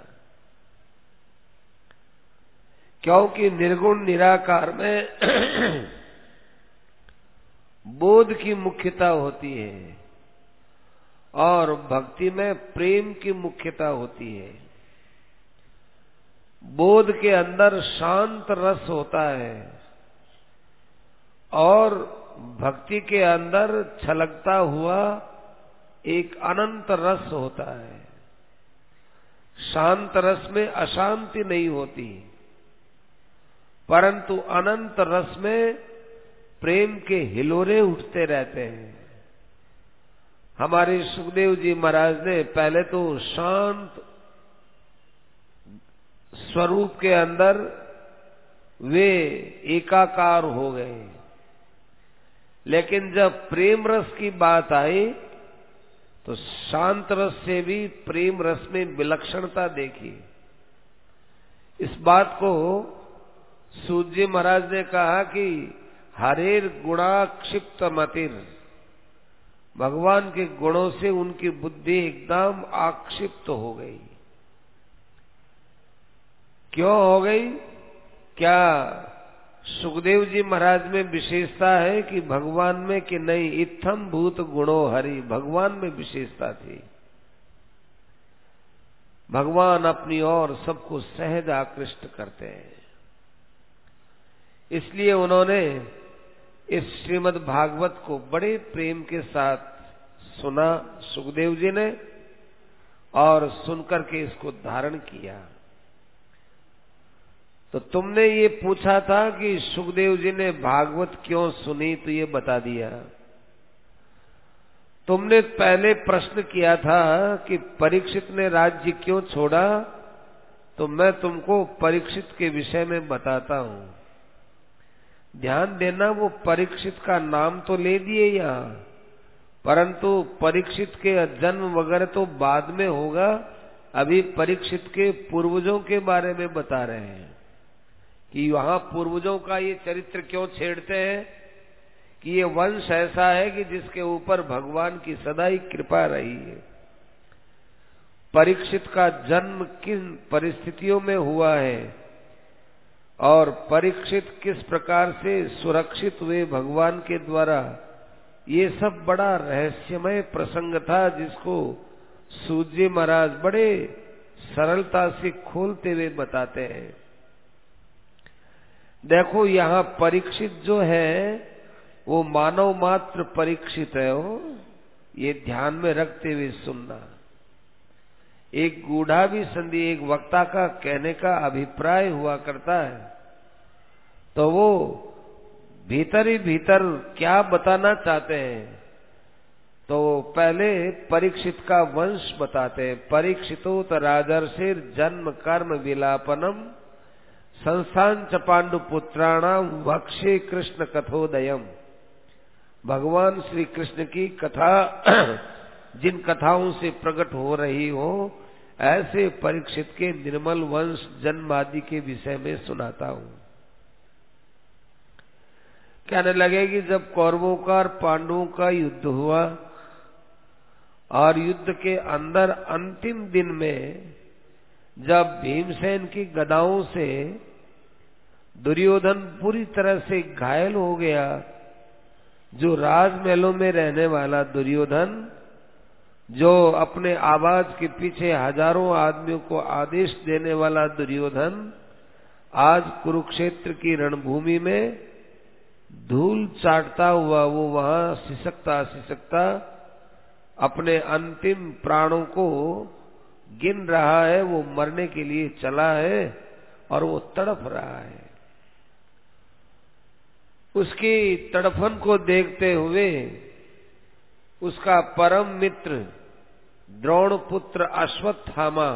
[SPEAKER 2] क्योंकि निर्गुण निराकार में बोध की मुख्यता होती है और भक्ति में प्रेम की मुख्यता होती है। बोध के अंदर शांत रस होता है और भक्ति के अंदर छलकता हुआ एक अनंत रस होता है। शांत रस में अशांति नहीं होती, परंतु अनंत रस में प्रेम के हिलोरे उठते रहते हैं। हमारे सुखदेव जी महाराज ने पहले तो शांत स्वरूप के अंदर वे एकाकार हो गए, लेकिन जब प्रेम रस की बात आई तो शांत रस से भी प्रेम रस में विलक्षणता देखी। इस बात को सूत जी महाराज ने कहा कि हरेर गुणा क्षिप्त मतिर, भगवान के गुणों से उनकी बुद्धि एकदम आक्षिप्त हो गई। क्यों हो गई? क्या सुखदेव जी महाराज में विशेषता है कि भगवान में कि नहीं? इत्थम भूत गुणो हरि, भगवान में विशेषता थी। भगवान अपनी ओर सबको सहज आकृष्ट करते हैं, इसलिए उन्होंने इस श्रीमद् भागवत को बड़े प्रेम के साथ सुना सुखदेव जी ने, और सुनकर के इसको धारण किया। तो तुमने ये पूछा था कि सुखदेव जी ने भागवत क्यों सुनी, तो ये बता दिया। तुमने पहले प्रश्न किया था कि परीक्षित ने राज्य क्यों छोड़ा, तो मैं तुमको परीक्षित के विषय में बताता हूं। ध्यान देना, वो परीक्षित का नाम तो ले दिए यहाँ, परंतु परीक्षित के जन्म वगैरह तो बाद में होगा। अभी परीक्षित के पूर्वजों के बारे में बता रहे हैं कि वहां पूर्वजों का ये चरित्र क्यों छेड़ते हैं कि ये वंश ऐसा है कि जिसके ऊपर भगवान की सदा ही कृपा रही है। परीक्षित का जन्म किन परिस्थितियों में हुआ है और परीक्षित किस प्रकार से सुरक्षित हुए भगवान के द्वारा, ये सब बड़ा रहस्यमय प्रसंग था, जिसको सूत जी महाराज बड़े सरलता से खोलते हुए बताते हैं। देखो, यहाँ परीक्षित जो है वो मानव मात्र परीक्षित है हो, ये ध्यान में रखते हुए सुनना। एक गूढ़ा भी संधि, एक वक्ता का कहने का अभिप्राय हुआ करता है, तो वो भीतर ही भीतर क्या बताना चाहते हैं, तो पहले परीक्षित का वंश बताते हैं। परीक्षितो त राजर्षिर जन्म कर्म विलापनम संस्थान च पांडु पुत्राणाम वक्षे कृष्ण कथोदयम। भगवान श्री कृष्ण की कथा जिन कथाओं से प्रकट हो रही हो, ऐसे परीक्षित के निर्मल वंश जन्म आदि के विषय में सुनाता हूं। कहने लगे कि जब कौरवों का और पांडवों का युद्ध हुआ और युद्ध के अंदर अंतिम दिन में जब भीमसेन की गदाओं से दुर्योधन पूरी तरह से घायल हो गया, जो राजमहलों में रहने वाला दुर्योधन, जो अपने आवाज के पीछे हजारों आदमियों को आदेश देने वाला दुर्योधन, आज कुरुक्षेत्र की रणभूमि में धूल चाटता हुआ वो वहां सिसकता सिसकता अपने अंतिम प्राणों को गिन रहा है। वो मरने के लिए चला है और वो तड़प रहा है। उसकी तड़फन को देखते हुए उसका परम मित्र द्रोण पुत्र अश्वत्थामा,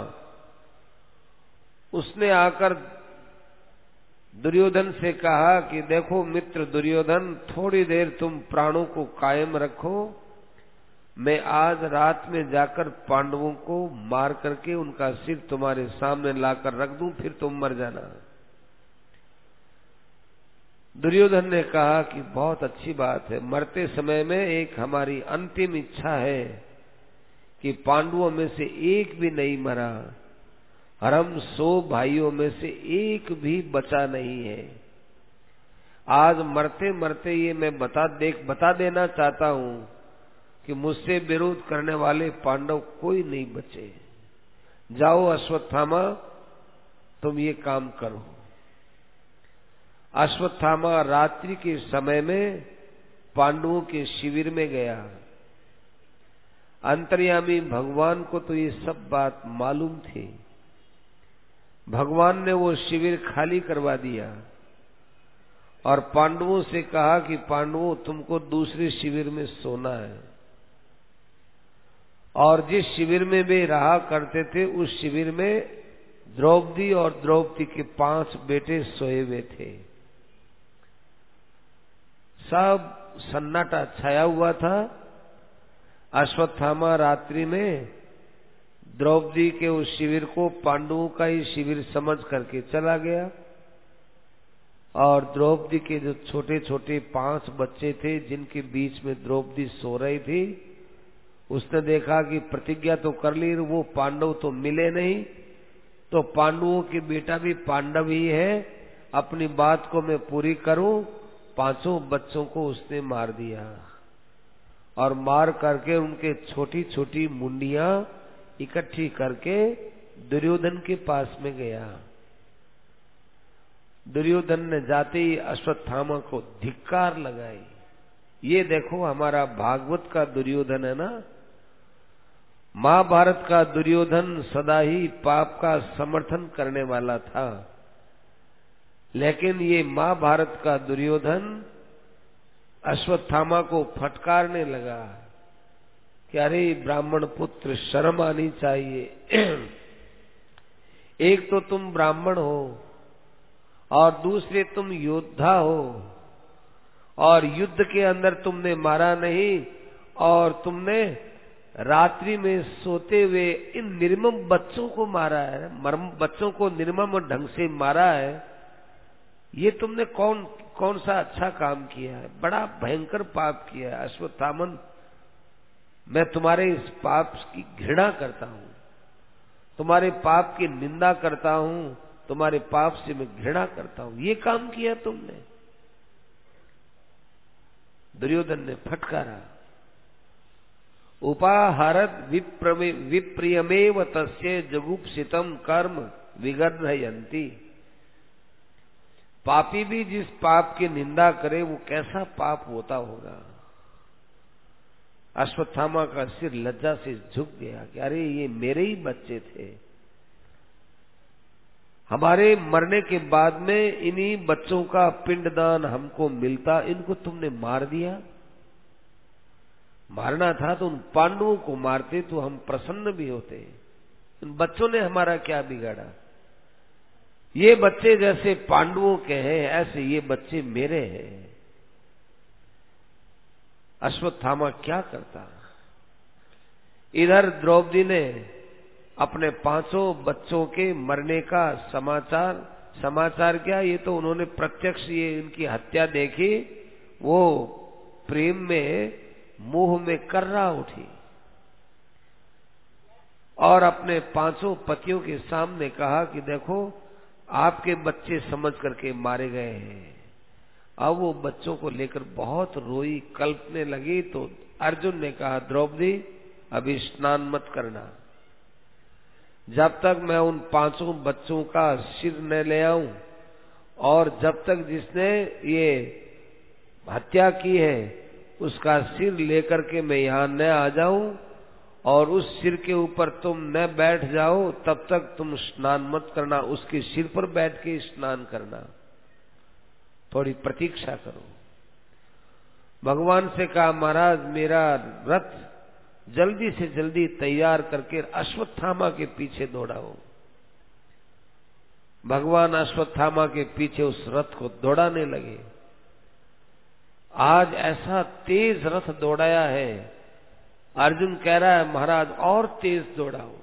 [SPEAKER 2] उसने आकर दुर्योधन से कहा कि देखो मित्र दुर्योधन, थोड़ी देर तुम प्राणों को कायम रखो, मैं आज रात में जाकर पांडवों को मार करके उनका सिर तुम्हारे सामने लाकर रख दूं, फिर तुम मर जाना। दुर्योधन ने कहा कि बहुत अच्छी बात है, मरते समय में एक हमारी अंतिम इच्छा है कि पांडवों में से एक भी नहीं मरा, और हम सौ भाइयों में से एक भी बचा नहीं है। आज मरते मरते ये मैं बता देख बता देना चाहता हूं, कि मुझसे विरोध करने वाले पांडव कोई नहीं बचे। जाओ अश्वत्थामा, तुम ये काम करो। अश्वत्थामा रात्रि के समय में पांडवों के शिविर में गया। अंतर्यामी भगवान को तो ये सब बात मालूम थी। भगवान ने वो शिविर खाली करवा दिया और पांडवों से कहा कि पांडवों, तुमको दूसरे शिविर में सोना है। और जिस शिविर में वे रहा करते थे उस शिविर में द्रौपदी और द्रौपदी के पांच बेटे सोए हुए थे। सब सन्नाटा छाया हुआ था। अश्वत्थामा रात्रि में द्रौपदी के उस शिविर को पांडवों का ही शिविर समझ करके चला गया और द्रौपदी के जो छोटे छोटे पांच बच्चे थे जिनके बीच में द्रौपदी सो रही थी, उसने देखा कि प्रतिज्ञा तो कर ली, वो पांडव तो मिले नहीं, तो पांडवों के बेटा भी पांडव ही है, अपनी बात को मैं पूरी करूं। पांचों बच्चों को उसने मार दिया और मार करके उनके छोटी छोटी मुंडियां इकट्ठी करके दुर्योधन के पास में गया। दुर्योधन ने जाते ही अश्वत्थामा को धिक्कार लगाई। ये देखो हमारा भागवत का दुर्योधन है ना। महाभारत का दुर्योधन सदा ही पाप का समर्थन करने वाला था, लेकिन ये महाभारत का दुर्योधन अश्वत्थामा को फटकारने लगा कि अरे ब्राह्मण पुत्र, शर्म आनी चाहिए। एक तो तुम ब्राह्मण हो और दूसरे तुम योद्धा हो, और युद्ध के अंदर तुमने मारा नहीं और तुमने रात्रि में सोते हुए इन निर्मम बच्चों को मारा है, मर्म बच्चों को निर्मम ढंग से मारा है। ये तुमने कौन कौन सा अच्छा काम किया है? बड़ा भयंकर पाप किया है अश्वत्थामन। मैं तुम्हारे इस पाप की घृणा करता हूं, तुम्हारे पाप की निंदा करता हूं, तुम्हारे पाप से मैं घृणा करता हूं। ये काम किया तुमने। दुर्योधन ने फटकारा। उपाहरत विप्रियमेव तस्य जुगुप्सितम कर्म विगर्धयन्ति। पापी भी जिस पाप की निंदा करे वो कैसा पाप होता होगा। अश्वत्थामा का सिर लज्जा से झुक गया कि अरे ये मेरे ही बच्चे थे, हमारे मरने के बाद में इन्हीं बच्चों का पिंडदान हमको मिलता, इनको तुमने मार दिया। मारना था तो उन पांडवों को मारते तो हम प्रसन्न भी होते। इन बच्चों ने हमारा क्या बिगाड़ा? ये बच्चे जैसे पांडवों के हैं ऐसे ये बच्चे मेरे हैं। अश्वत्थामा क्या करता? इधर द्रौपदी ने अपने पांचों बच्चों के मरने का समाचार समाचार क्या, ये तो उन्होंने प्रत्यक्ष ये इनकी हत्या देखी, वो प्रेम में मोह में कर्रा उठी और अपने पांचों पतियों के सामने कहा कि देखो आपके बच्चे समझ करके मारे गए हैं। अब वो बच्चों को लेकर बहुत रोई, कल्पने लगी। तो अर्जुन ने कहा द्रौपदी अभी स्नान मत करना, जब तक मैं उन पांचों बच्चों का सिर न ले आऊं और जब तक जिसने ये हत्या की है उसका सिर लेकर के मैं यहां न आ जाऊं और उस सिर के ऊपर तुम न बैठ जाओ तब तक तुम स्नान मत करना। उसके सिर पर बैठ के स्नान करना, थोड़ी प्रतीक्षा करो। भगवान से कहा महाराज मेरा रथ जल्दी से जल्दी तैयार करके अश्वत्थामा के पीछे दौड़ाओ। भगवान अश्वत्थामा के पीछे उस रथ को दौड़ाने लगे। आज ऐसा तेज रथ दौड़ाया है, अर्जुन कह रहा है महाराज और तेज दौड़ाओ।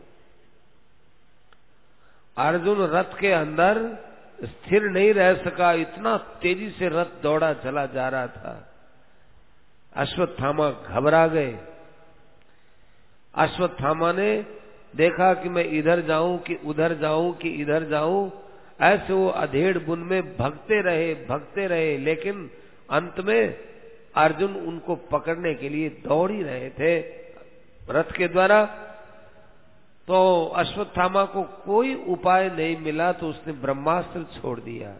[SPEAKER 2] अर्जुन रथ के अंदर स्थिर नहीं रह सका, इतना तेजी से रथ दौड़ा चला जा रहा था। अश्वत्थामा घबरा गए। अश्वत्थामा ने देखा कि मैं इधर जाऊं कि उधर जाऊं कि इधर जाऊं, ऐसे वो अधेड़ बुन में भगते रहे भगते रहे, लेकिन अंत में अर्जुन उनको पकड़ने के लिए दौड़ ही रहे थे रथ के द्वारा। तो अश्वत्थामा को कोई उपाय नहीं मिला तो उसने ब्रह्मास्त्र छोड़ दिया।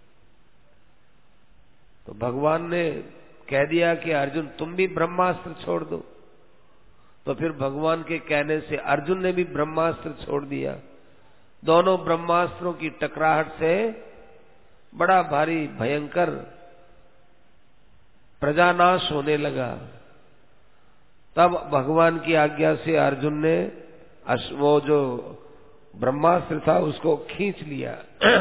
[SPEAKER 2] तो भगवान ने कह दिया कि अर्जुन तुम भी ब्रह्मास्त्र छोड़ दो। तो फिर भगवान के कहने से अर्जुन ने भी ब्रह्मास्त्र छोड़ दिया। दोनों ब्रह्मास्त्रों की टकराहट से बड़ा भारी भयंकर प्रजानाश होने लगा। तब भगवान की आज्ञा से अर्जुन ने वो जो ब्रह्मास्त्र था उसको खींच लिया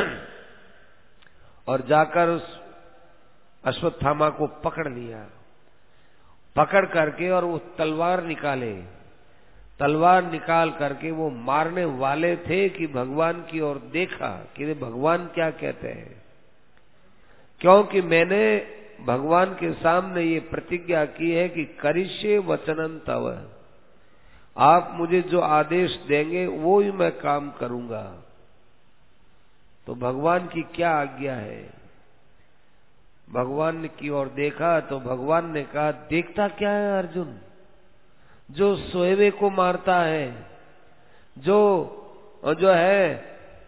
[SPEAKER 2] और जाकर उस अश्वत्थामा को पकड़ लिया। पकड़ करके और वो तलवार निकाले। तलवार निकाल करके वो मारने वाले थे कि भगवान की ओर देखा कि वे भगवान क्या कहते हैं। क्योंकि मैंने भगवान के सामने ये प्रतिज्ञा की है कि करिष्ये वचनं तव, आप मुझे जो आदेश देंगे वो ही मैं काम करूंगा। तो भगवान की क्या आज्ञा है। भगवान की ओर देखा तो भगवान ने कहा, देखता क्या है अर्जुन, जो सोएवे को मारता है, जो जो है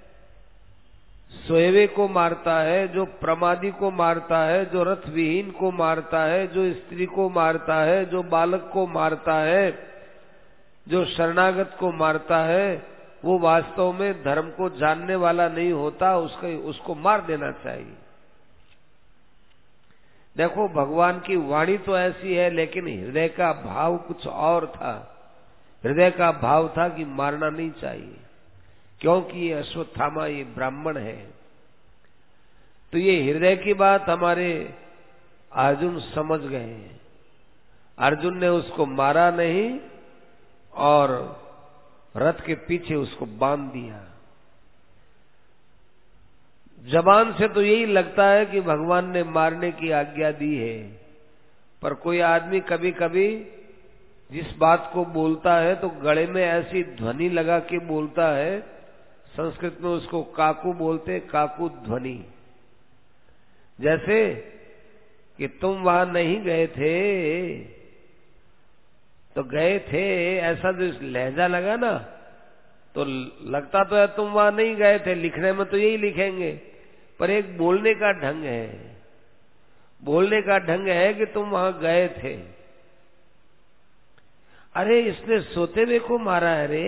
[SPEAKER 2] सोएवे को मारता है, जो प्रमादी को मारता है, जो रथ विहीन को मारता है, जो स्त्री को मारता है, जो बालक को मारता है, जो शरणागत को मारता है, वो वास्तव में धर्म को जानने वाला नहीं होता, उसको उसको मार देना चाहिए। देखो भगवान की वाणी तो ऐसी है, लेकिन हृदय का भाव कुछ और था। हृदय का भाव था कि मारना नहीं चाहिए, क्योंकि ये अश्वत्थामा ये ब्राह्मण है। तो ये हृदय की बात हमारे अर्जुन समझ गए। अर्जुन ने उसको मारा नहीं और रथ के पीछे उसको बांध दिया। जबान से तो यही लगता है कि भगवान ने मारने की आज्ञा दी है, पर कोई आदमी कभी कभी जिस बात को बोलता है तो गले में ऐसी ध्वनि लगा के बोलता है। संस्कृत में उसको काकू बोलते, काकू ध्वनि। जैसे कि तुम वहां नहीं गए थे, तो गए थे ऐसा जो लहजा लगा ना, तो लगता तो है तुम वहां नहीं गए थे। लिखने में तो यही लिखेंगे, पर एक बोलने का ढंग है। बोलने का ढंग है कि तुम वहां गए थे। अरे इसने सोते हुए को मारा है रे,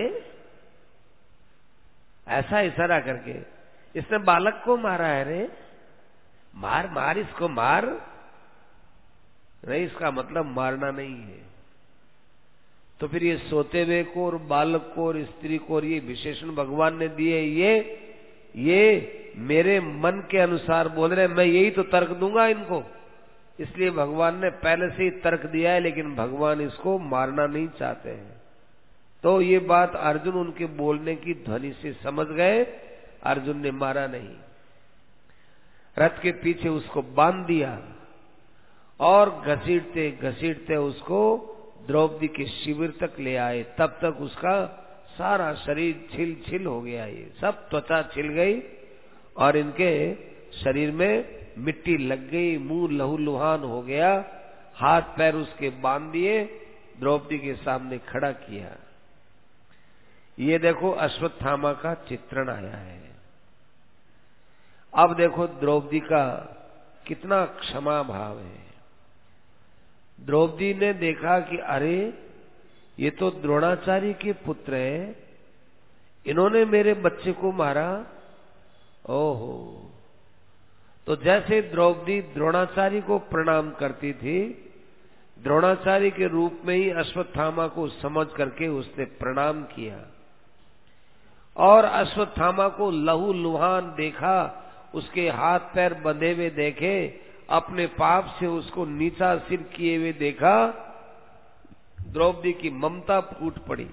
[SPEAKER 2] ऐसा इशारा करके। इसने बालक को मारा है रे, मार मार इसको मार। नहीं, इसका मतलब मारना नहीं है। तो फिर ये सोते हुए को और बालक को और स्त्री को और ये विशेषण भगवान ने दिए, ये ये मेरे मन के अनुसार बोल रहे। मैं यही तो तर्क दूंगा इनको, इसलिए भगवान ने पहले से ही तर्क दिया है, लेकिन भगवान इसको मारना नहीं चाहते हैं। तो ये बात अर्जुन उनके बोलने की ध्वनि से समझ गए। अर्जुन ने मारा नहीं, रथ के पीछे उसको बांध दिया और घसीटते घसीटते उसको द्रौपदी के शिविर तक ले आए। तब तक उसका सारा शरीर छिल छिल हो गया। ये सब त्वचा छिल गई और इनके शरीर में मिट्टी लग गई, मुंह लहूलुहान हो गया। हाथ पैर उसके बांध दिए, द्रौपदी के सामने खड़ा किया। ये देखो अश्वत्थामा का चित्रण आया है। अब देखो द्रौपदी का कितना क्षमा भाव है। द्रौपदी ने देखा कि अरे ये तो द्रोणाचार्य के पुत्र हैं, इन्होंने मेरे बच्चे को मारा। ओहो। तो जैसे द्रौपदी द्रोणाचार्य को प्रणाम करती थी, द्रोणाचार्य के रूप में ही अश्वत्थामा को समझ करके उसने प्रणाम किया। और अश्वत्थामा को लहू लुहान देखा, उसके हाथ पैर बंधे हुए देखे, अपने पाप से उसको नीचा सिर किए हुए देखा। द्रौपदी की ममता फूट पड़ी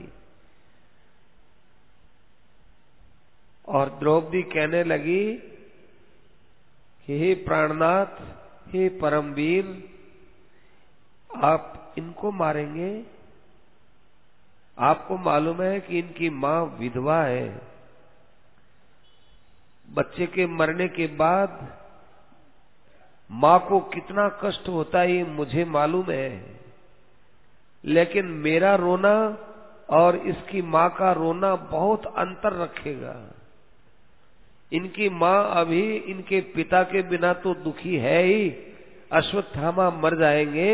[SPEAKER 2] और द्रौपदी कहने लगी कि हे प्राणनाथ, हे परमवीर, आप इनको मारेंगे? आपको मालूम है कि इनकी मां विधवा है। बच्चे के मरने के बाद माँ को कितना कष्ट होता है ये मुझे मालूम है, लेकिन मेरा रोना और इसकी माँ का रोना बहुत अंतर रखेगा। इनकी माँ अभी इनके पिता के बिना तो दुखी है ही, अश्वत्थामा मर जाएंगे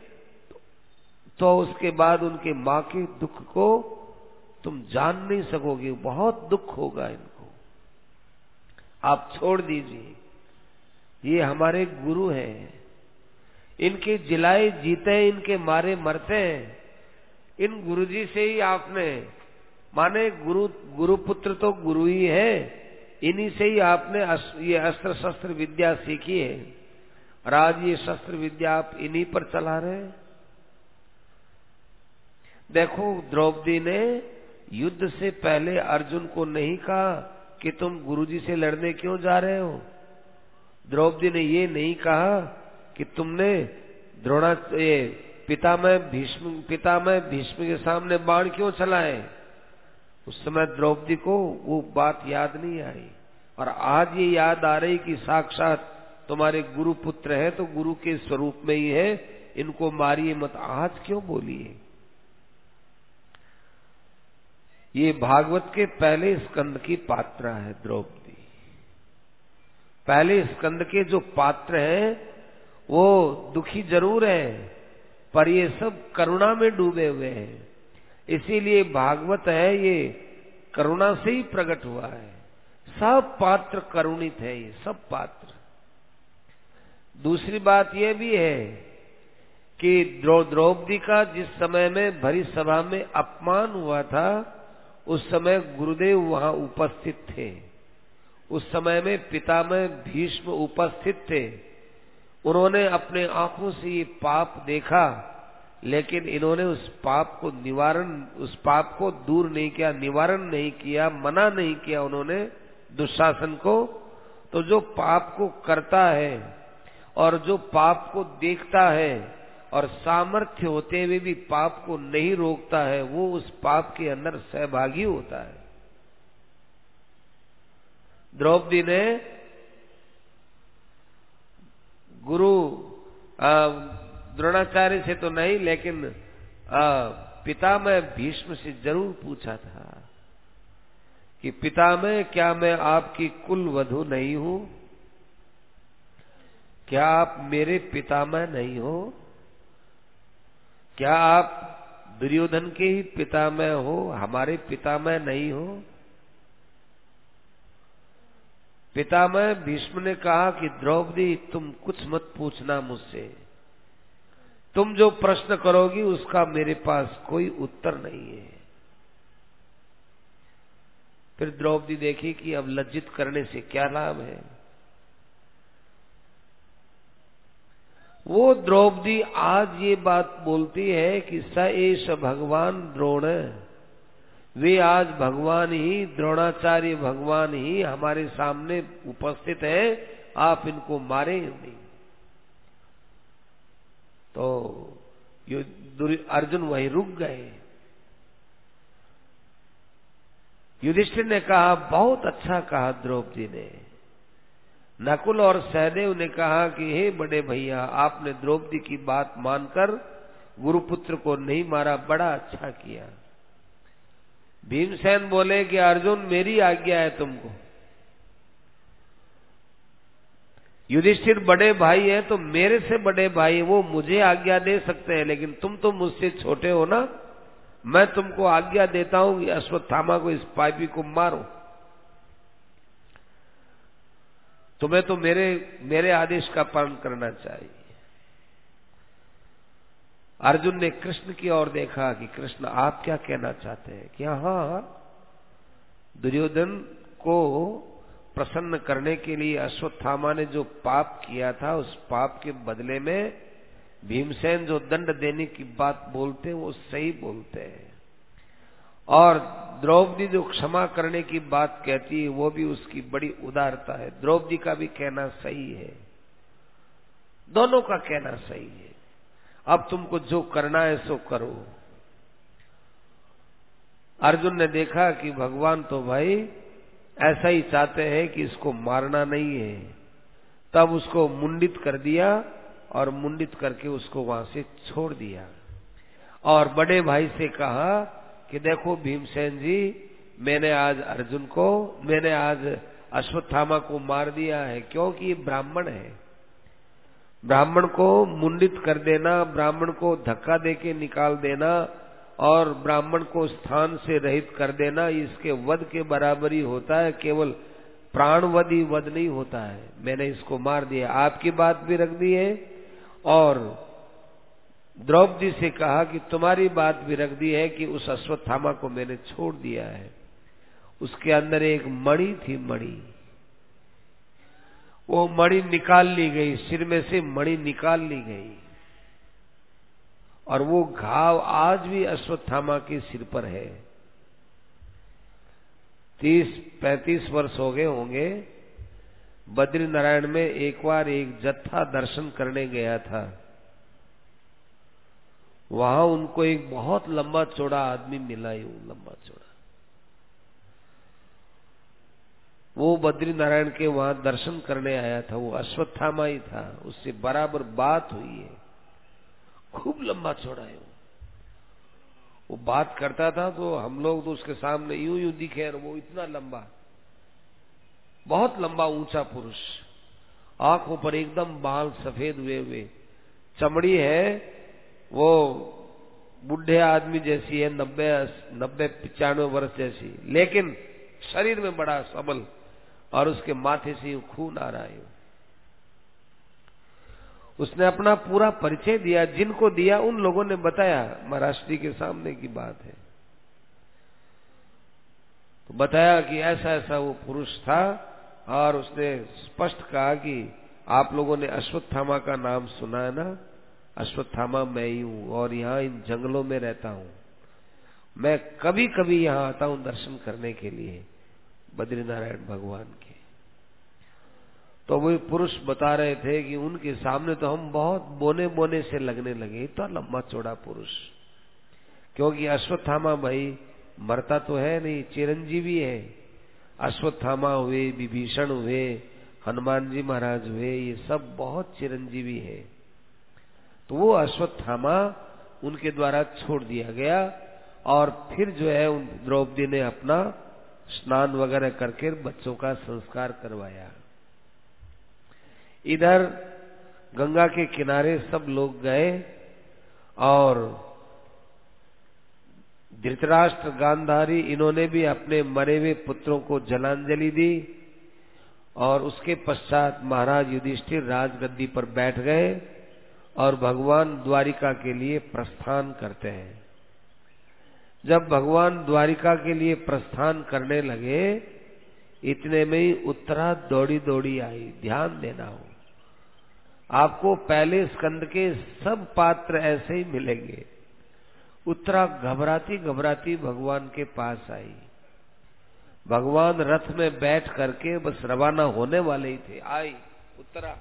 [SPEAKER 2] तो उसके बाद उनके माँ के दुख को तुम जान नहीं सकोगे, बहुत दुख होगा इनको। आप छोड़ दीजिए, ये हमारे गुरु हैं, इनके जिलाए जीते इनके मारे मरते हैं। इन गुरुजी से ही आपने, माने गुरु गुरुपुत्र तो गुरु ही है, इन्हीं से ही आपने ये अस्त्र शस्त्र विद्या सीखी है और आज ये शस्त्र विद्या आप इन्हीं पर चला रहे हैं। देखो, द्रौपदी ने युद्ध से पहले अर्जुन को नहीं कहा कि तुम गुरुजी से लड़ने क्यों जा रहे हो। द्रौपदी ने ये नहीं कहा कि तुमने द्रोणा पितामह भीष्म पितामह भीष्म के सामने बाण क्यों चलाए। उस समय द्रौपदी को वो बात याद नहीं आई और आज ये याद आ रही कि साक्षात तुम्हारे गुरु पुत्र है तो गुरु के स्वरूप में ही है, इनको मारिए मत। आज क्यों बोलिए। ये भागवत के पहले स्कंद की पात्रा है द्रौपदी। पहले स्कंद के जो पात्र हैं वो दुखी जरूर है, पर ये सब करुणा में डूबे हुए हैं। इसीलिए भागवत है ये करुणा से ही प्रकट हुआ है। सब पात्र करुणित है, ये सब पात्र। दूसरी बात यह भी है कि द्रौपदी का जिस समय में भरी सभा में अपमान हुआ था उस समय गुरुदेव वहां उपस्थित थे। उस समय में पितामह भीष्म उपस्थित थे। उन्होंने अपने आंखों से ये पाप देखा, लेकिन इन्होंने उस पाप को निवारण उस पाप को दूर नहीं किया, निवारण नहीं किया, मना नहीं किया उन्होंने दुशासन को। तो जो पाप को करता है और जो पाप को देखता है और सामर्थ्य होते हुए भी पाप को नहीं रोकता है, वो उस पाप के अंदर सहभागी होता है। द्रौपदी ने गुरु द्रोणाचार्य से तो नहीं, लेकिन पितामह भीष्म से जरूर पूछा था कि पितामह, क्या मैं आपकी कुल वधू नहीं हूं? क्या आप मेरे पितामह नहीं हो? क्या आप दुर्योधन के ही पितामह हो, हमारे पितामह नहीं हो? पितामह भीष्म ने कहा कि द्रौपदी, तुम कुछ मत पूछना मुझसे, तुम जो प्रश्न करोगी उसका मेरे पास कोई उत्तर नहीं है। फिर द्रौपदी देखी कि अब लज्जित करने से क्या लाभ है। वो द्रौपदी आज ये बात बोलती है कि स एष भगवान द्रोण, वे आज भगवान ही, द्रोणाचार्य भगवान ही हमारे सामने उपस्थित है, आप इनको मारे नहीं। तो अर्जुन वहीं रुक गए। युधिष्ठिर ने कहा, बहुत अच्छा कहा द्रौपदी ने। नकुल और सहदेव ने कहा कि हे बड़े भैया, आपने द्रौपदी की बात मानकर गुरुपुत्र को नहीं मारा, बड़ा अच्छा किया। भीमसेन बोले कि अर्जुन, मेरी आज्ञा है तुमको। युधिष्ठिर बड़े भाई है तो मेरे से बड़े भाई, वो मुझे आज्ञा दे सकते हैं, लेकिन तुम तो मुझसे छोटे हो ना, मैं तुमको आज्ञा देता हूं कि अश्वत्थामा को, इस पापी को मारो। तुम्हें तो मेरे मेरे आदेश का पालन करना चाहिए। अर्जुन ने कृष्ण की ओर देखा कि कृष्ण, आप क्या कहना चाहते हैं? कि हाँ, दुर्योधन को प्रसन्न करने के लिए अश्वत्थामा ने जो पाप किया था, उस पाप के बदले में भीमसेन जो दंड देने की बात बोलते हैं वो सही बोलते हैं, और द्रौपदी जो क्षमा करने की बात कहती है वो भी उसकी बड़ी उदारता है। द्रौपदी का भी कहना सही है, दोनों का कहना सही है। अब तुमको जो करना है सो करो। अर्जुन ने देखा कि भगवान तो भाई ऐसा ही चाहते हैं कि इसको मारना नहीं है, तब उसको मुंडित कर दिया और मुंडित करके उसको वहां से छोड़ दिया और बड़े भाई से कहा कि देखो भीमसेन जी, मैंने आज अर्जुन को, मैंने आज अश्वत्थामा को मार दिया है, क्योंकि ये ब्राह्मण है। ब्राह्मण को मुंडित कर देना, ब्राह्मण को धक्का देके निकाल देना और ब्राह्मण को स्थान से रहित कर देना, इसके वध के बराबर ही होता है, केवल प्राणवध ही वध नहीं होता है। मैंने इसको मार दिया, आपकी बात भी रख दी है और द्रौपदी से कहा कि तुम्हारी बात भी रख दी है कि उस अश्वत्थामा को मैंने छोड़ दिया है। उसके अंदर एक मणि थी, मणि, वो मणि निकाल ली गई, सिर में से मणि निकाल ली गई और वो घाव आज भी अश्वत्थामा के सिर पर है। तीस पैंतीस वर्ष हो गए होंगे। बद्री नारायण में एक बार एक जत्था दर्शन करने गया था। वहां उनको एक बहुत लंबा चौड़ा आदमी मिला, ही लंबा चौड़ा, वो बद्री नारायण के वहां दर्शन करने आया था, वो अश्वत्थामा ही था। उससे बराबर बात हुई है, खूब लंबा चौड़ा है। वो बात करता था तो हम लोग तो उसके सामने यूं यूं दिखे, और वो इतना लंबा, बहुत लंबा ऊंचा पुरुष, आंखों पर एकदम बाल सफेद हुए हुए, चमड़ी है वो बुढ़े आदमी जैसी है, नब्बे नब्बे पिचानवे वर्ष जैसी, लेकिन शरीर में बड़ा सबल और उसके माथे से खून आ रहा है। उसने अपना पूरा परिचय दिया, जिनको दिया उन लोगों ने बताया, महाराष्ट्री के सामने की बात है। तो बताया कि ऐसा ऐसा वो पुरुष था और उसने स्पष्ट कहा कि आप लोगों ने अश्वत्थामा का नाम सुना है ना, अश्वत्थामा मैं ही हूं और यहाँ इन जंगलों में रहता हूं। मैं कभी कभी यहाँ आता हूं दर्शन करने के लिए बद्रीनारायण भगवान के। तो वो पुरुष बता रहे थे कि उनके सामने तो हम बहुत बोने बोने से लगने लगे, इतना लंबा चौड़ा पुरुष, क्योंकि अश्वत्थामा भाई मरता तो है नहीं, चिरंजीवी है। अश्वत्थामा हुए, विभीषण हुए, हनुमान जी महाराज हुए, ये सब बहुत चिरंजीवी है। तो वो अश्वत्थामा उनके द्वारा छोड़ दिया गया और फिर जो है उन द्रौपदी ने अपना स्नान वगैरह करके बच्चों का संस्कार करवाया। इधर गंगा के किनारे सब लोग गए और धृतराष्ट्र, गांधारी, इन्होंने भी अपने मरे हुए पुत्रों को जलांजलि दी और उसके पश्चात महाराज युधिष्ठिर राजगद्दी पर बैठ गए और भगवान द्वारिका के लिए प्रस्थान करते हैं। जब भगवान द्वारिका के लिए प्रस्थान करने लगे, इतने में ही उत्तरा दौड़ी दौड़ी आई। ध्यान देना हो, आपको पहले स्कंद के सब पात्र ऐसे ही मिलेंगे। उत्तरा घबराती घबराती भगवान के पास आई। भगवान रथ में बैठ करके बस रवाना होने वाले ही थे, आई उत्तरा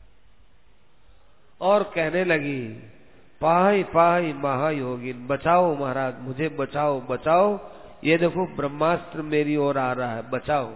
[SPEAKER 2] और कहने लगी, पाही पाही महायोगिन, बचाओ महाराज, मुझे बचाओ बचाओ, ये देखो ब्रह्मास्त्र मेरी ओर आ रहा है, बचाओ।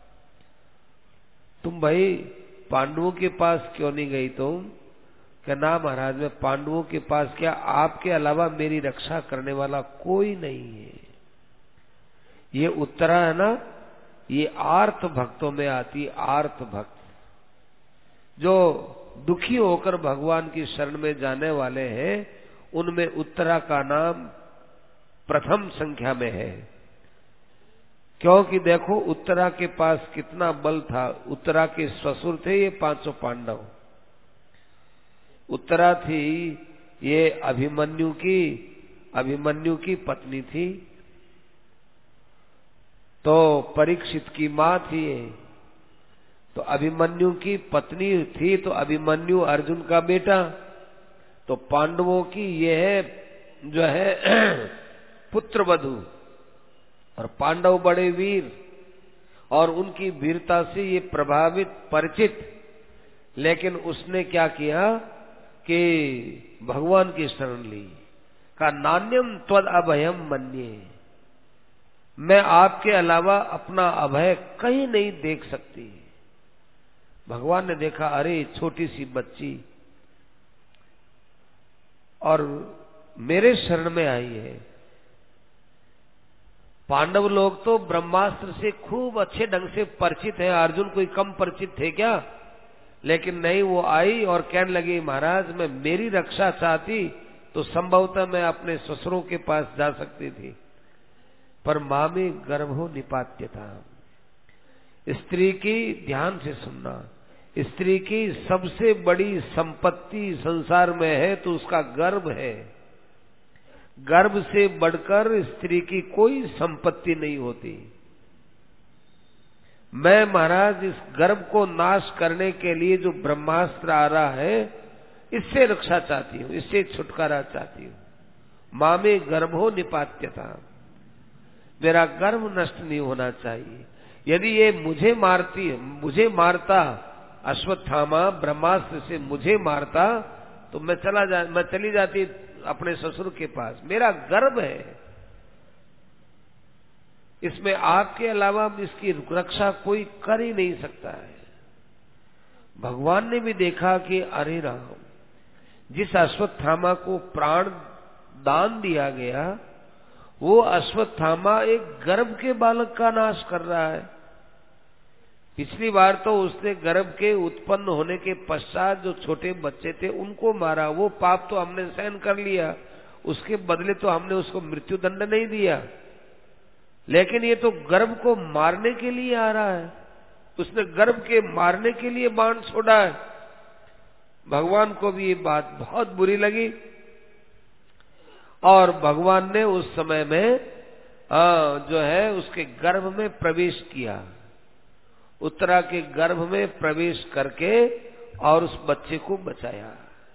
[SPEAKER 2] तुम भाई पांडवों के पास क्यों नहीं गई तुम? क्या ना महाराज, मैं पांडवों के पास क्या, आपके अलावा मेरी रक्षा करने वाला कोई नहीं है। ये उत्तरा है ना, ये आर्त भक्तों में आती, आर्त भक्त जो दुखी होकर भगवान की शरण में जाने वाले हैं, उनमें उत्तरा का नाम प्रथम संख्या में है। क्योंकि देखो उत्तरा के पास कितना बल था। उत्तरा के ससुर थे ये पांचों पांडव। उत्तरा थी ये अभिमन्यु की अभिमन्यु की पत्नी थी, तो परीक्षित की मां थी ये, तो अभिमन्यु की पत्नी थी, तो अभिमन्यु अर्जुन का बेटा। तो पांडवों की ये है जो है पुत्र वधु, और पांडव बड़े वीर और उनकी वीरता से ये प्रभावित परिचित। लेकिन उसने क्या किया कि भगवान की शरण ली, का नान्यम त्वद अभयम मन्ये, मैं आपके अलावा अपना अभय कहीं नहीं देख सकती। भगवान ने देखा, अरे छोटी सी बच्ची और मेरे शरण में आई है। पांडव लोग तो ब्रह्मास्त्र से खूब अच्छे ढंग से परिचित हैं, अर्जुन कोई कम परिचित थे क्या? लेकिन नहीं, वो आई और कहने लगी, महाराज मैं मेरी रक्षा चाहती तो संभवतः मैं अपने ससुरों के पास जा सकती थी, पर मां में गर्भो निपात्य था। स्त्री की, ध्यान से सुनना, स्त्री की सबसे बड़ी संपत्ति संसार में है तो उसका गर्भ है। गर्भ से बढ़कर स्त्री की कोई संपत्ति नहीं होती। मैं महाराज इस गर्भ को नाश करने के लिए जो ब्रह्मास्त्र आ रहा है, इससे रक्षा चाहती हूँ, इससे छुटकारा चाहती हूँ। मां में गर्भो निपात्यता, मेरा गर्भ नष्ट नहीं होना चाहिए। यदि ये मुझे मारती मुझे मारता अश्वत्थामा ब्रह्मास्त्र से मुझे मारता तो मैं चला जा मैं चली जाती अपने ससुर के पास। मेरा गर्भ है, इसमें आपके अलावा इसकी रक्षा कोई कर ही नहीं सकता है। भगवान ने भी देखा कि अरे राम, जिस अश्वत्थामा को प्राण दान दिया गया, वो अश्वत्थामा एक गर्भ के बालक का नाश कर रहा है। पिछली बार तो उसने गर्भ के उत्पन्न होने के पश्चात जो छोटे बच्चे थे उनको मारा, वो पाप तो हमने सहन कर लिया, उसके बदले तो हमने उसको मृत्यु दंड नहीं दिया। लेकिन ये तो गर्भ को मारने के लिए आ रहा है, उसने गर्भ के मारने के लिए बाण छोड़ा है। भगवान को भी ये बात बहुत बुरी लगी और भगवान ने उस समय में आ, जो है उसके गर्भ में प्रवेश किया, उत्तरा के गर्भ में प्रवेश करके और उस बच्चे को बचाया।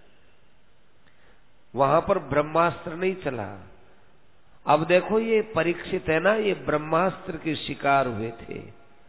[SPEAKER 2] वहां पर ब्रह्मास्त्र नहीं चला। अब देखो ये परीक्षित है ना, ये ब्रह्मास्त्र के शिकार हुए थे।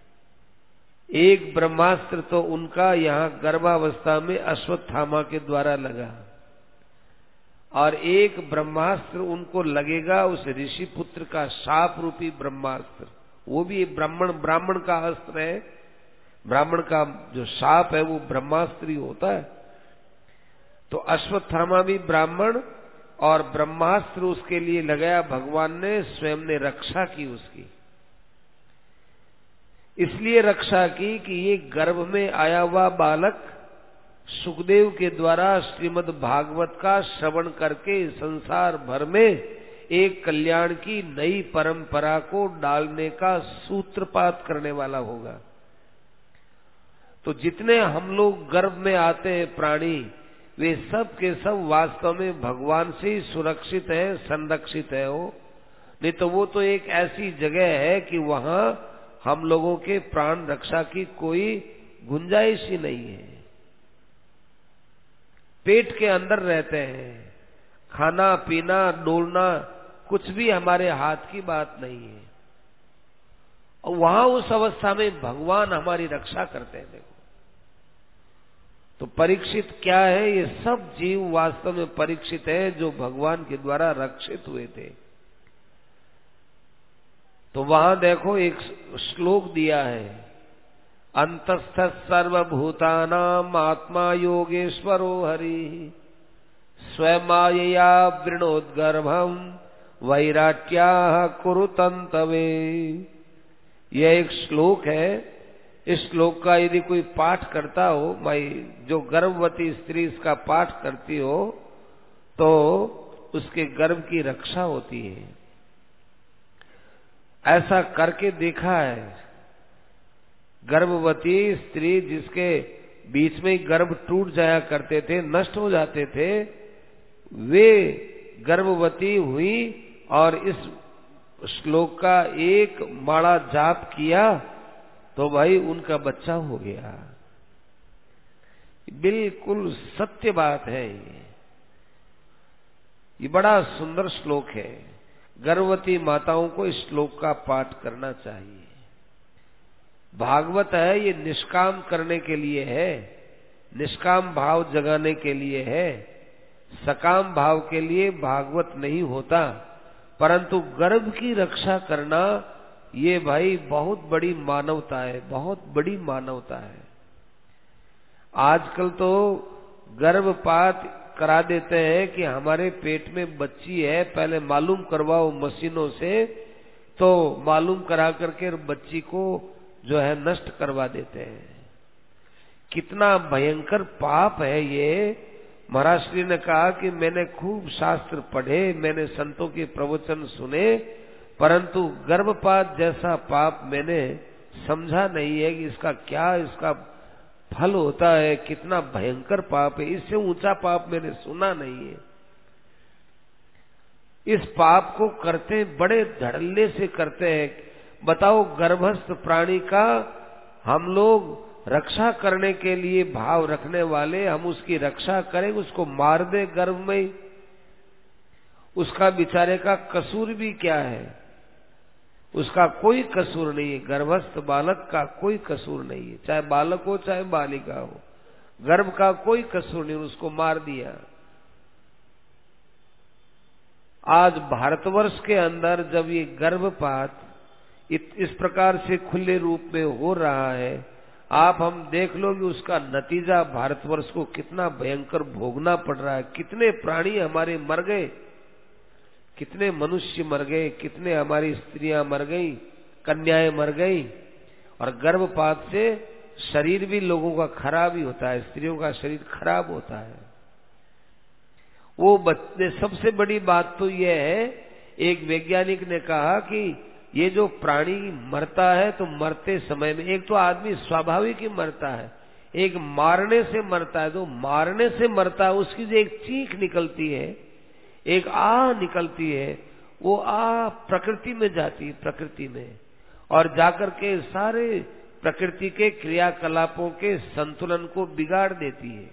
[SPEAKER 2] एक ब्रह्मास्त्र तो उनका यहाँ गर्भावस्था में अश्वत्थामा के द्वारा लगा और एक ब्रह्मास्त्र उनको लगेगा उस ऋषि पुत्र का शाप रूपी ब्रह्मास्त्र। वो भी ब्राह्मण ब्राह्मण का अस्त्र है। ब्राह्मण का जो शाप है वो ब्रह्मास्त्र ही होता है। तो अश्वत्थामा भी ब्राह्मण और ब्रह्मास्त्र उसके लिए लगाया। भगवान ने स्वयं ने रक्षा की उसकी, इसलिए रक्षा की कि ये गर्भ में आया हुआ बालक सुखदेव के द्वारा श्रीमद् भागवत का श्रवण करके संसार भर में एक कल्याण की नई परंपरा को डालने का सूत्रपात करने वाला होगा। तो जितने हम लोग गर्भ में आते हैं प्राणी, वे सब के सब वास्तव में भगवान से ही सुरक्षित है, संरक्षित है। वो नहीं तो वो तो एक ऐसी जगह है कि वहां हम लोगों के प्राण रक्षा की कोई गुंजाइश ही नहीं है। पेट के अंदर रहते हैं, खाना पीना डोलना कुछ भी हमारे हाथ की बात नहीं है। और वहां उस अवस्था में भगवान हमारी रक्षा करते हैं। देखो तो परीक्षित क्या है, ये सब जीव वास्तव में परीक्षित है जो भगवान के द्वारा रक्षित हुए थे। तो वहां देखो एक श्लोक दिया है, अंतस्थ सर्वभूतानाम आत्मा योगेश्वरो हरि स्वयमायया वृणोद्गर्भम वैराट्या कुरुतंतवे। यह एक श्लोक है। इस श्लोक का यदि कोई पाठ करता हो, भाई जो गर्भवती स्त्री इसका पाठ करती हो तो उसके गर्भ की रक्षा होती है। ऐसा करके देखा है। गर्भवती स्त्री जिसके बीच में गर्भ टूट जाया करते थे, नष्ट हो जाते थे, वे गर्भवती हुई और इस श्लोक का एक माला जाप किया तो भाई उनका बच्चा हो गया। बिल्कुल सत्य बात है। ये ये बड़ा सुंदर श्लोक है। गर्भवती माताओं को इस श्लोक का पाठ करना चाहिए। भागवत है, ये निष्काम करने के लिए है, निष्काम भाव जगाने के लिए है। सकाम भाव के लिए भागवत नहीं होता, परंतु गर्भ की रक्षा करना ये भाई बहुत बड़ी मानवता है, बहुत बड़ी मानवता है। आजकल तो गर्भपात करा देते हैं कि हमारे पेट में बच्ची है, पहले मालूम करवाओ मशीनों से, तो मालूम करा करके बच्ची को जो है नष्ट करवा देते हैं। कितना भयंकर पाप है ये। महाराज श्री ने कहा कि मैंने खूब शास्त्र पढ़े, मैंने संतों के प्रवचन सुने, परंतु गर्भपात जैसा पाप मैंने समझा नहीं है कि इसका क्या इसका फल होता है, कितना भयंकर पाप है। इससे ऊंचा पाप मैंने सुना नहीं है। इस पाप को करते बड़े धड़ल्ले से करते हैं। बताओ, गर्भस्थ प्राणी का हम लोग रक्षा करने के लिए भाव रखने वाले, हम उसकी रक्षा करें, उसको मार दे गर्भ में, उसका बेचारे का कसूर भी क्या है? उसका कोई कसूर नहीं है। गर्भस्थ बालक का कोई कसूर नहीं है, चाहे बालक हो चाहे बालिका हो, गर्भ का कोई कसूर नहीं, उसको मार दिया। आज भारतवर्ष के अंदर जब ये गर्भपात इस प्रकार से खुले रूप में हो रहा है, आप हम देख लो कि उसका नतीजा भारतवर्ष को कितना भयंकर भोगना पड़ रहा है। कितने प्राणी हमारे मर गए, कितने मनुष्य मर गए, कितने हमारी स्त्रियां मर गई, कन्याएं मर गई। और गर्भपात से शरीर भी लोगों का खराब ही होता है, स्त्रियों का शरीर खराब होता है। वो बच्चे, सबसे बड़ी बात तो यह है, एक वैज्ञानिक ने कहा कि ये जो प्राणी मरता है तो मरते समय में एक तो आदमी स्वाभाविक ही मरता है, एक मारने से मरता है। तो मारने से मरता है, उसकी जो एक चीख निकलती है, एक आ निकलती है, वो आ प्रकृति में जाती है, प्रकृति में, और जाकर के सारे प्रकृति के क्रियाकलापों के संतुलन को बिगाड़ देती है।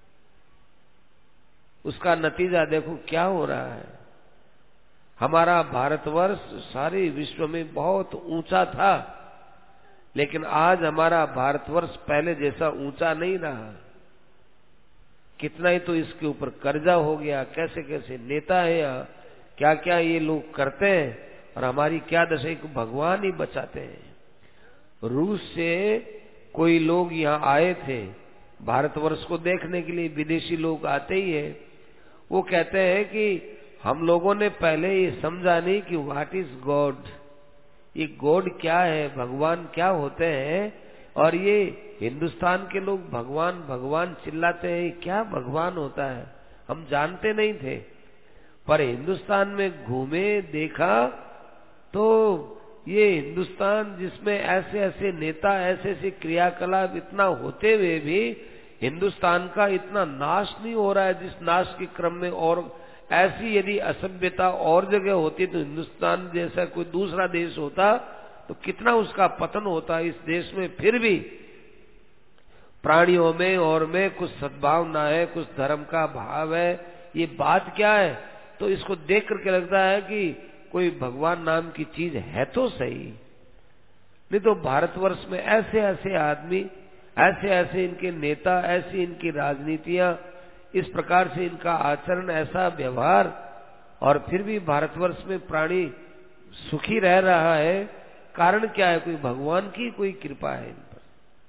[SPEAKER 2] उसका नतीजा देखो क्या हो रहा है। हमारा भारतवर्ष सारे विश्व में बहुत ऊंचा था, लेकिन आज हमारा भारतवर्ष पहले जैसा ऊंचा नहीं रहा। कितना ही तो इसके ऊपर कर्जा हो गया, कैसे कैसे नेता है यहाँ, क्या क्या ये लोग करते हैं, और हमारी क्या दशा को भगवान ही बचाते हैं। रूस से कोई लोग यहाँ आए थे भारतवर्ष को देखने के लिए, विदेशी लोग आते ही है। वो कहते हैं कि हम लोगों ने पहले ये समझा नहीं कि व्हाट इज गॉड, ये गॉड क्या है, भगवान क्या होते हैं। और ये हिंदुस्तान के लोग भगवान भगवान चिल्लाते हैं, क्या भगवान होता है, हम जानते नहीं थे। पर हिंदुस्तान में घूमे, देखा, तो ये हिंदुस्तान जिसमें ऐसे ऐसे नेता, ऐसे ऐसे क्रियाकलाप इतना होते हुए भी हिंदुस्तान का इतना नाश नहीं हो रहा है, जिस नाश के क्रम में। और ऐसी यदि असभ्यता और जगह होती तो हिंदुस्तान जैसा कोई दूसरा देश होता तो कितना उसका पतन होता। इस देश में फिर भी प्राणियों में और में कुछ सद्भावना है, कुछ धर्म का भाव है। ये बात क्या है? तो इसको देख करके लगता है कि कोई भगवान नाम की चीज है तो सही। नहीं तो भारतवर्ष में ऐसे ऐसे आदमी, ऐसे ऐसे इनके नेता, ऐसी इनकी राजनीतियां, इस प्रकार से इनका आचरण, ऐसा व्यवहार, और फिर भी भारतवर्ष में प्राणी सुखी रह रहा है। कारण क्या है? कोई भगवान की कोई कृपा है इन पर।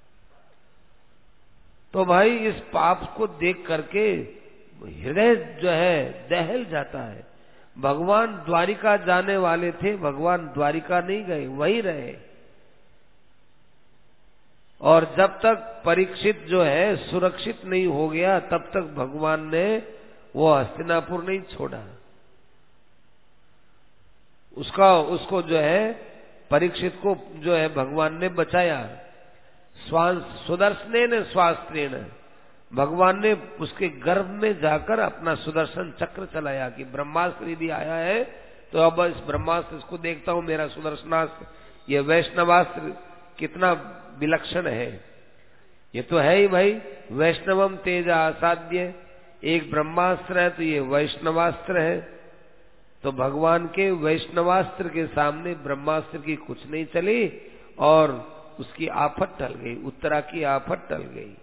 [SPEAKER 2] तो भाई इस पाप को देख करके हृदय जो है दहल जाता है। भगवान द्वारिका जाने वाले थे, भगवान द्वारिका नहीं गए, वहीं रहे। और जब तक परीक्षित जो है सुरक्षित नहीं हो गया, तब तक भगवान ने वो हस्तिनापुर नहीं छोड़ा। उसका उसको जो है परीक्षित को जो है भगवान ने बचाया। सुदर्शनेन स्वास्त्रेण, भगवान ने उसके गर्भ में जाकर अपना सुदर्शन चक्र चलाया कि ब्रह्मास्त्र यदि आया है तो अब इस ब्रह्मास्त्र इसको देखता हूं, मेरा सुदर्शनास्त्र, ये वैष्णवास्त्र कितना विलक्षण है। ये तो है ही भाई, वैष्णवम तेजा असाध्य। एक ब्रह्मास्त्र है तो ये वैष्णवास्त्र है। तो भगवान के वैष्णवास्त्र के सामने ब्रह्मास्त्र की कुछ नहीं चली और उसकी आफत टल गई, उत्तरा की आफत टल गई।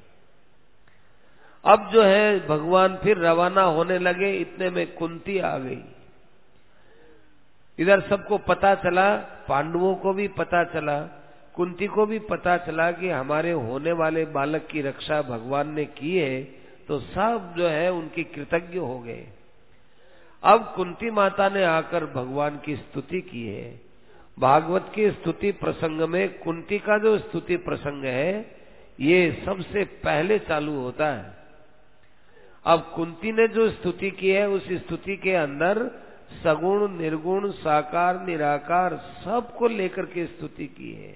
[SPEAKER 2] अब जो है भगवान फिर रवाना होने लगे, इतने में कुंती आ गई। इधर सबको पता चला, पांडवों को भी पता चला, कुंती को भी पता चला कि हमारे होने वाले बालक की रक्षा भगवान ने की है, तो सब जो है उनके कृतज्ञ हो गए। अब कुंती माता ने आकर भगवान की स्तुति की है। भागवत की स्तुति प्रसंग में कुंती का जो स्तुति प्रसंग है ये सबसे पहले चालू होता है। अब कुंती ने जो स्तुति की है उस स्तुति के अंदर सगुण, निर्गुण, साकार, निराकार सबको लेकर के स्तुति की है।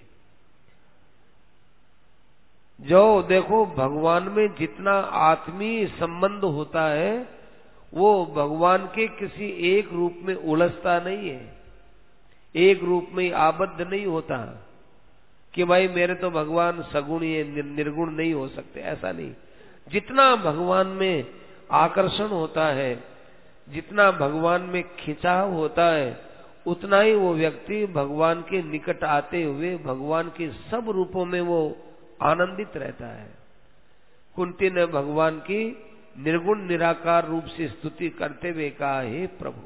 [SPEAKER 2] जो देखो भगवान में जितना आत्मीय संबंध होता है वो भगवान के किसी एक रूप में उलझता नहीं है, एक रूप में आबद्ध नहीं होता कि भाई मेरे तो भगवान सगुण ही निर्गुण नहीं हो सकते, ऐसा नहीं। जितना भगवान में आकर्षण होता है, जितना भगवान में खिंचाव होता है, उतना ही वो व्यक्ति भगवान के निकट आते हुए भगवान के सब रूपों में वो आनंदित रहता है। कुंती ने भगवान की निर्गुण निराकार रूप से स्तुति करते हुए कहा, हे प्रभु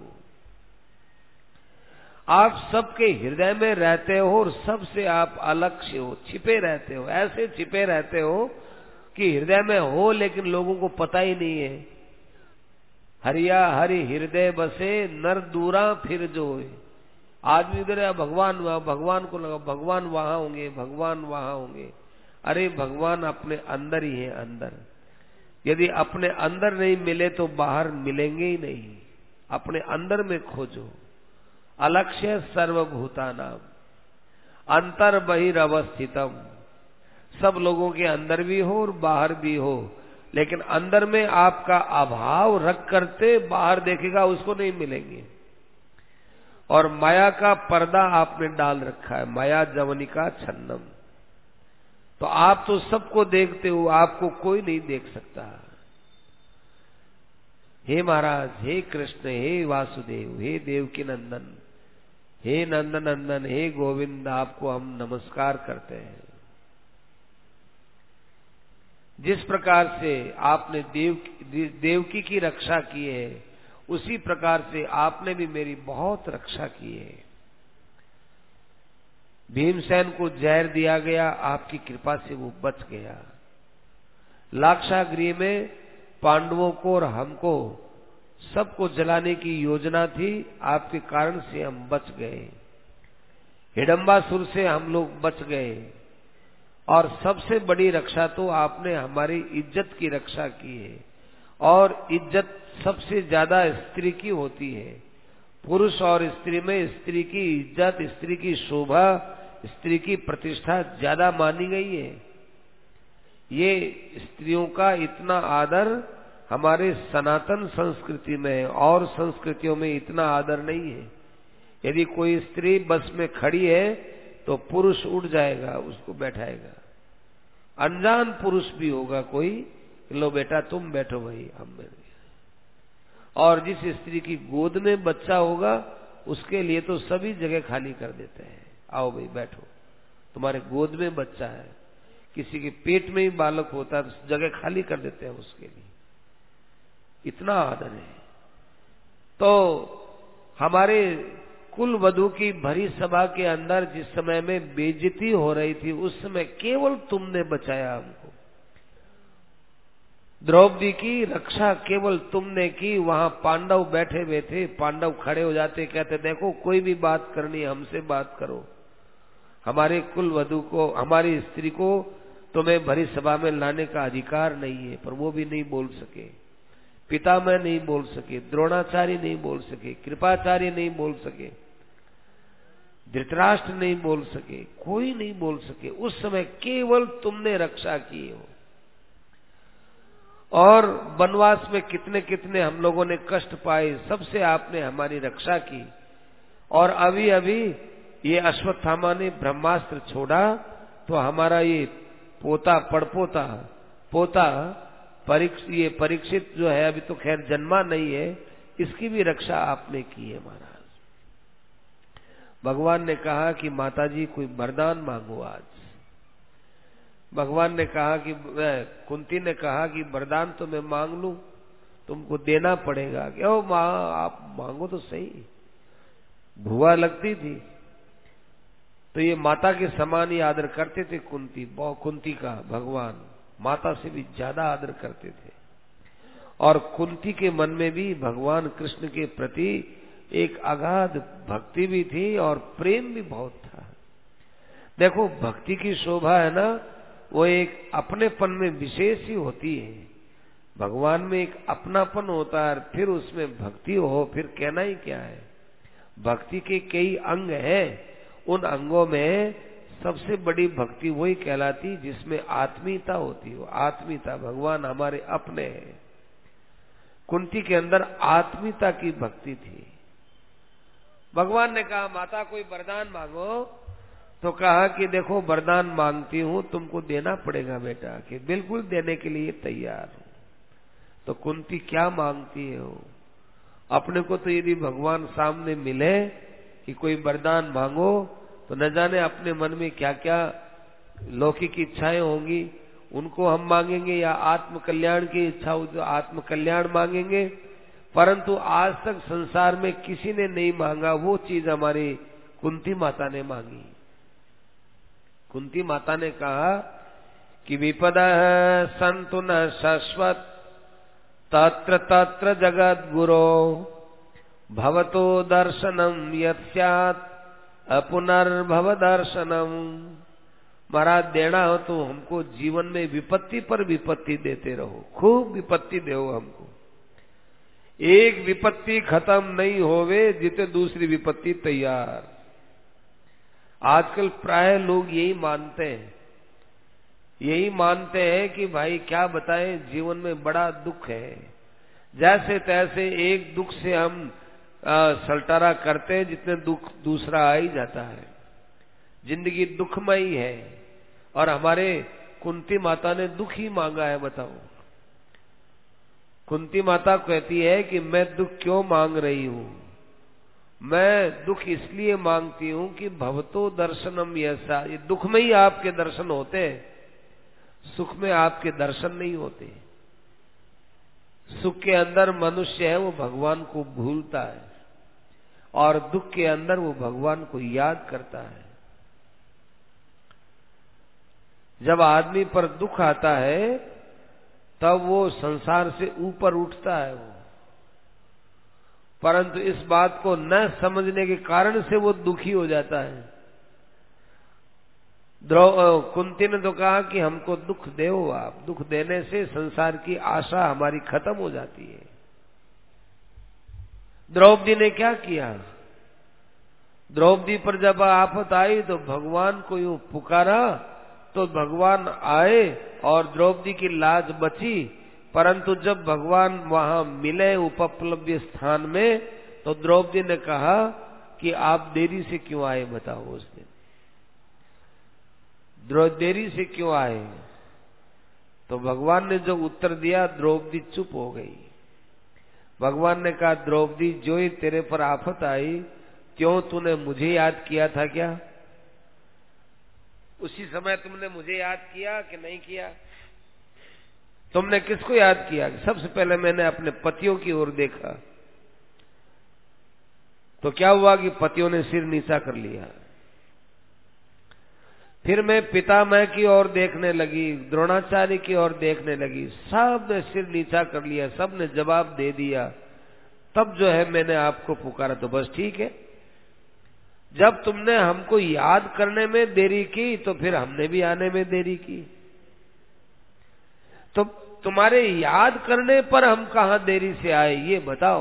[SPEAKER 2] आप सबके हृदय में रहते हो और सबसे आप अलग से हो, छिपे रहते हो, ऐसे छिपे रहते हो कि हृदय में हो लेकिन लोगों को पता ही नहीं है। हरिया हरि हृदय बसे नर दूरा फिर जो आदमी उधर भगवान भगवान को लगा भगवान वहां होंगे, भगवान वहां होंगे। अरे भगवान अपने अंदर ही है, अंदर। यदि अपने अंदर नहीं मिले तो बाहर मिलेंगे ही नहीं। अपने अंदर में खोजो। अलक्ष्य सर्वभूतानाम अंतर बहिरवस्थितम। सब लोगों के अंदर भी हो और बाहर भी हो, लेकिन अंदर में आपका अभाव रख करते बाहर देखेगा उसको नहीं मिलेंगे। और माया का पर्दा आपने डाल रखा है, माया जवनिका छन्नम। तो आप तो सबको देखते हो, आपको कोई नहीं देख सकता। हे महाराज, हे कृष्ण, हे वासुदेव, हे देवकी नंदन, हे नंदन नंदन, हे गोविंद, आपको हम नमस्कार करते हैं। जिस प्रकार से आपने देव देवकी की रक्षा की है उसी प्रकार से आपने भी मेरी बहुत रक्षा की है। भीमसेन को जहर दिया गया, आपकी कृपा से वो बच गया। लाक्षागृह में पांडवों को और हमको सबको जलाने की योजना थी, आपके कारण से हम बच गए। हिडंबासुर से हम लोग बच गए। और सबसे बड़ी रक्षा तो आपने हमारी इज्जत की रक्षा की है। और इज्जत सबसे ज्यादा स्त्री की होती है। पुरुष और स्त्री में स्त्री की इज्जत, स्त्री की शोभा, स्त्री की प्रतिष्ठा ज्यादा मानी गई है। ये स्त्रियों का इतना आदर हमारे सनातन संस्कृति में और संस्कृतियों में इतना आदर नहीं है। यदि कोई स्त्री बस में खड़ी है तो पुरुष उठ जाएगा, उसको बैठाएगा। अनजान पुरुष भी होगा कोई, लो बेटा तुम बैठो भाई, हम बैठ। और जिस स्त्री की गोद में बच्चा होगा उसके लिए तो सभी जगह खाली कर देते हैं, आओ भाई बैठो, तुम्हारे गोद में बच्चा है। किसी के पेट में ही बालक होता है तो जगह खाली कर देते हैं उसके लिए, इतना आदर है। तो हमारे कुल वधु की भरी सभा के अंदर जिस समय में बेइज्जती हो रही थी उस समय केवल तुमने बचाया हमको। द्रौपदी की रक्षा केवल तुमने की। वहां पांडव बैठे हुए थे, पांडव खड़े हो जाते, कहते देखो कोई भी बात करनी है हमसे बात करो। हमारे कुल वधु को, हमारी स्त्री को तुम्हें भरी सभा में लाने का अधिकार नहीं है, पर वो भी नहीं बोल सके। पितामह नहीं बोल सके, द्रोणाचार्य नहीं बोल सके, कृपाचार्य नहीं बोल सके, धृतराष्ट्र नहीं बोल सके, कोई नहीं बोल सके। उस समय केवल तुमने रक्षा की हो। और वनवास में कितने कितने हम लोगों ने कष्ट पाए, सबसे आपने हमारी रक्षा की। और अभी अभी ये अश्वत्थामा ने ब्रह्मास्त्र छोड़ा तो हमारा ये पोता पड़पोता पोता परीक्ष ये परीक्षित जो है अभी तो खैर जन्मा नहीं है, इसकी भी रक्षा आपने की है महाराज। भगवान ने कहा कि माताजी कोई वरदान मांगो आज। भगवान ने कहा कि कुंती ने कहा कि वरदान तो मैं मांग लूं, तुमको देना पड़ेगा। क्यों माँ, आप मांगो तो सही। भुआ लगती थी तो ये माता के समान ही आदर करते थे कुंती, कुंती का भगवान माता से भी ज्यादा आदर करते थे। और कुंती के मन में भी भगवान कृष्ण के प्रति एक अगाध भक्ति भी थी और प्रेम भी बहुत था। देखो भक्ति की शोभा है ना, वो एक अपनेपन में विशेष ही होती है। भगवान में एक अपनापन होता है, फिर उसमें भक्ति हो, फिर कहना ही क्या है। भक्ति के कई अंग हैं, उन अंगों में सबसे बड़ी भक्ति वही कहलाती जिसमें आत्मीयता होती हो। आत्मीयता, भगवान हमारे अपने हैं। कुंती के अंदर आत्मीयता की भक्ति थी। भगवान ने कहा माता कोई वरदान मांगो, तो कहा कि देखो वरदान मांगती हूं, तुमको देना पड़ेगा बेटा, कि बिल्कुल देने के लिए तैयार हूं। तो कुंती क्या मांगती है वो? अपने को तो यदि भगवान सामने मिले कि कोई वरदान मांगो, तो न जाने अपने मन में क्या क्या लौकिक इच्छाएं होंगी, उनको हम मांगेंगे, या आत्म कल्याण की इच्छा हो तो आत्म कल्याण मांगेंगे। परंतु आज तक संसार में किसी ने नहीं मांगा वो चीज हमारी कुंती माता ने मांगी। कुंती माता ने कहा कि विपदः सन्तु न शाश्वत तत्र तत्र जगद गुरो भवतो दर्शनम यत् स्यात् अपुनर्भव दर्शनम। महाराज देना हो तो हमको जीवन में विपत्ति पर विपत्ति देते रहो, खूब विपत्ति दो हमको। एक विपत्ति खत्म नहीं होवे जिते दूसरी विपत्ति तैयार। आजकल प्राय लोग यही मानते हैं, यही मानते हैं कि भाई क्या बताएं, जीवन में बड़ा दुख है, जैसे तैसे एक दुख से हम आ, सलटारा करते हैं, जितने दुख दूसरा आ ही जाता है। जिंदगी दुखमयी है और हमारे कुंती माता ने दुख ही मांगा है। बताओ, कुंती माता कहती है कि मैं दुख क्यों मांग रही हूं? मैं दुख इसलिए मांगती हूं कि भवतो दर्शनम यसा, ये दुख में ही आपके दर्शन होते हैं, सुख में आपके दर्शन नहीं होते। सुख के अंदर मनुष्य है वो भगवान को भूलता है, और दुख के अंदर वो भगवान को याद करता है। जब आदमी पर दुख आता है तब वो संसार से ऊपर उठता है वो, परंतु इस बात को न समझने के कारण से वो दुखी हो जाता है। द्रौ कुंती ने तो कहा कि हमको दुख दो आप, दुख देने से संसार की आशा हमारी खत्म हो जाती है। द्रौपदी ने क्या किया? द्रौपदी पर जब आफत आई तो भगवान को यूं पुकारा तो भगवान आए और द्रौपदी की लाज बची। परंतु जब भगवान वहां मिले उपप्लव्य स्थान में, तो द्रौपदी ने कहा कि आप देरी से क्यों आए, बताओ। उस दिन देरी से क्यों आए? तो भगवान ने जो उत्तर दिया, द्रौपदी चुप हो गई। भगवान ने कहा द्रौपदी, जो ही तेरे पर आफत आई, क्यों तूने मुझे याद किया था क्या? उसी समय तुमने मुझे याद किया कि नहीं किया? तुमने किसको याद किया? सबसे पहले मैंने अपने पतियों की ओर देखा, तो क्या हुआ कि पतियों ने सिर नीचा कर लिया। फिर मैं पितामह की ओर देखने लगी, द्रोणाचार्य की ओर देखने लगी, सब ने सिर नीचा कर लिया, सब ने जवाब दे दिया। तब जो है मैंने आपको पुकारा। तो बस ठीक है, जब तुमने हमको याद करने में देरी की तो फिर हमने भी आने में देरी की। तो तुम्हारे याद करने पर हम कहां देरी से आए, ये बताओ।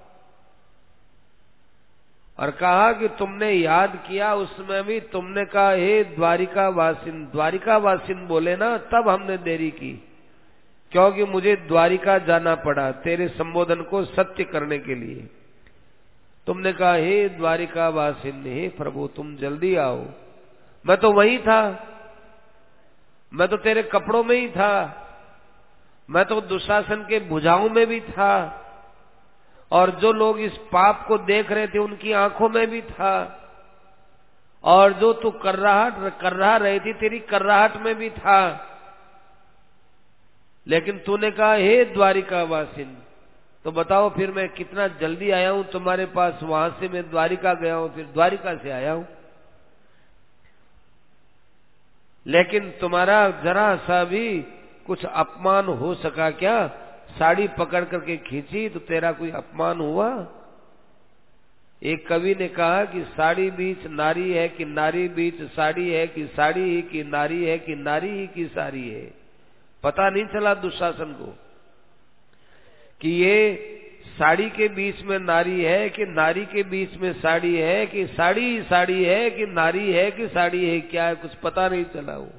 [SPEAKER 2] और कहा कि तुमने याद किया, उसमें भी तुमने कहा हे द्वारिका वासिन, द्वारिका वासिन बोले ना, तब हमने देरी की, क्योंकि मुझे द्वारिका जाना पड़ा तेरे संबोधन को सत्य करने के लिए। तुमने कहा हे द्वारिका वासिन, हे प्रभु तुम जल्दी आओ। मैं तो वहीं था, मैं तो तेरे कपड़ों में ही था, मैं तो दुशासन के भुजाओं में भी था, और जो लोग इस पाप को देख रहे थे उनकी आंखों में भी था, और जो तू कर्राहट कर रहा रही थी तेरी कर्राहट में भी था। लेकिन तूने कहा हे द्वारिका वासिन, तो बताओ फिर मैं कितना जल्दी आया हूं तुम्हारे पास। वहां से मैं द्वारिका गया हूं, फिर द्वारिका से आया हूं। लेकिन तुम्हारा जरा सा भी कुछ अपमान हो सका क्या? साड़ी पकड़ करके खींची तो तेरा कोई अपमान हुआ? एक कवि ने कहा कि साड़ी बीच नारी है कि नारी बीच साड़ी है कि साड़ी ही की नारी है कि नारी ही की साड़ी है। पता नहीं चला दुशासन को कि ये साड़ी के बीच में नारी है कि नारी के बीच में साड़ी है कि साड़ी ही साड़ी है कि नारी है कि साड़ी है, क्या है, कुछ पता नहीं चला वो।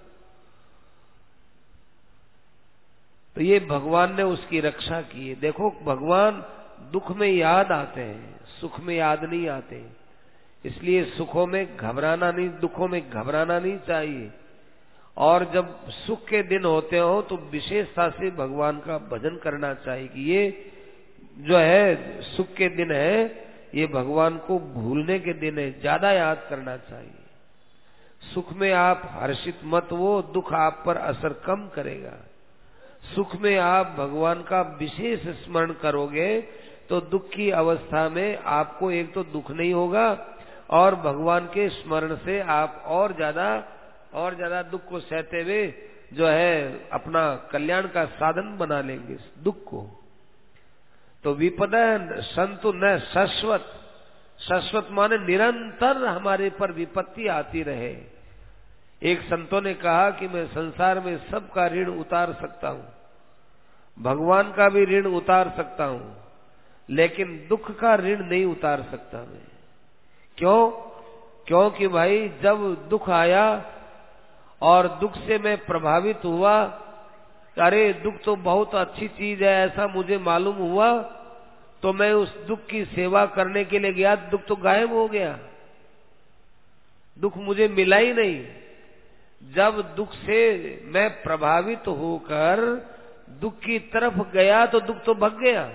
[SPEAKER 2] तो ये भगवान ने उसकी रक्षा की है। देखो, भगवान दुख में याद आते हैं, सुख में याद नहीं आते। इसलिए सुखों में घबराना नहीं, दुखों में घबराना नहीं चाहिए। और जब सुख के दिन होते हो तो विशेषता से भगवान का भजन करना चाहिए कि ये जो है सुख के दिन है, ये भगवान को भूलने के दिन है, ज्यादा याद करना चाहिए। सुख में आप हर्षित मत हो, दुख आप पर असर कम करेगा। सुख में आप भगवान का विशेष स्मरण करोगे तो दुख की अवस्था में आपको एक तो दुख नहीं होगा और भगवान के स्मरण से आप और ज्यादा और ज्यादा दुख को सहते हुए जो है अपना कल्याण का साधन बना लेंगे दुख को। तो विपद संतु न शाश्वत, शाश्वत माने निरंतर हमारे पर विपत्ति आती रहे। एक संतों ने कहा कि मैं संसार में सबका ऋण उतार सकता हूं, भगवान का भी ऋण उतार सकता हूं, लेकिन दुख का ऋण नहीं उतार सकता मैं। क्यों? क्योंकि भाई जब दुख आया और दुख से मैं प्रभावित हुआ, अरे दुख तो बहुत अच्छी चीज है ऐसा मुझे मालूम हुआ, तो मैं उस दुख की सेवा करने के लिए गया, दुख तो गायब हो गया, दुख मुझे मिला ही नहीं। जब दुख से मैं प्रभावित होकर दुख की तरफ गया तो दुख तो भग गया।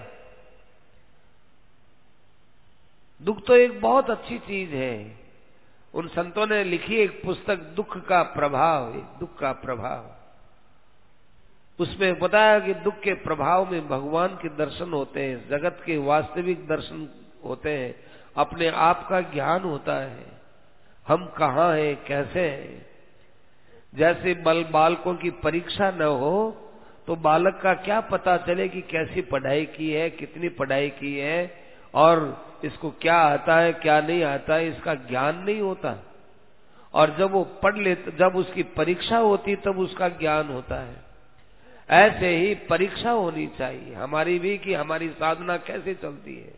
[SPEAKER 2] दुख तो एक बहुत अच्छी चीज है। उन संतों ने लिखी एक पुस्तक दुख का प्रभाव, दुख का प्रभाव। उसमें बताया कि दुख के प्रभाव में भगवान के दर्शन होते हैं, जगत के वास्तविक दर्शन होते हैं, अपने आप का ज्ञान होता है, हम कहाँ हैं, कैसे हैं। जैसे बल बालकों की परीक्षा न हो तो बालक का क्या पता चले कि कैसी पढ़ाई की है, कितनी पढ़ाई की है और इसको क्या आता है क्या नहीं आता है, इसका ज्ञान नहीं होता। और जब वो पढ़ ले, जब उसकी परीक्षा होती तब उसका ज्ञान होता है। ऐसे ही परीक्षा होनी चाहिए हमारी भी कि हमारी साधना कैसे चलती है।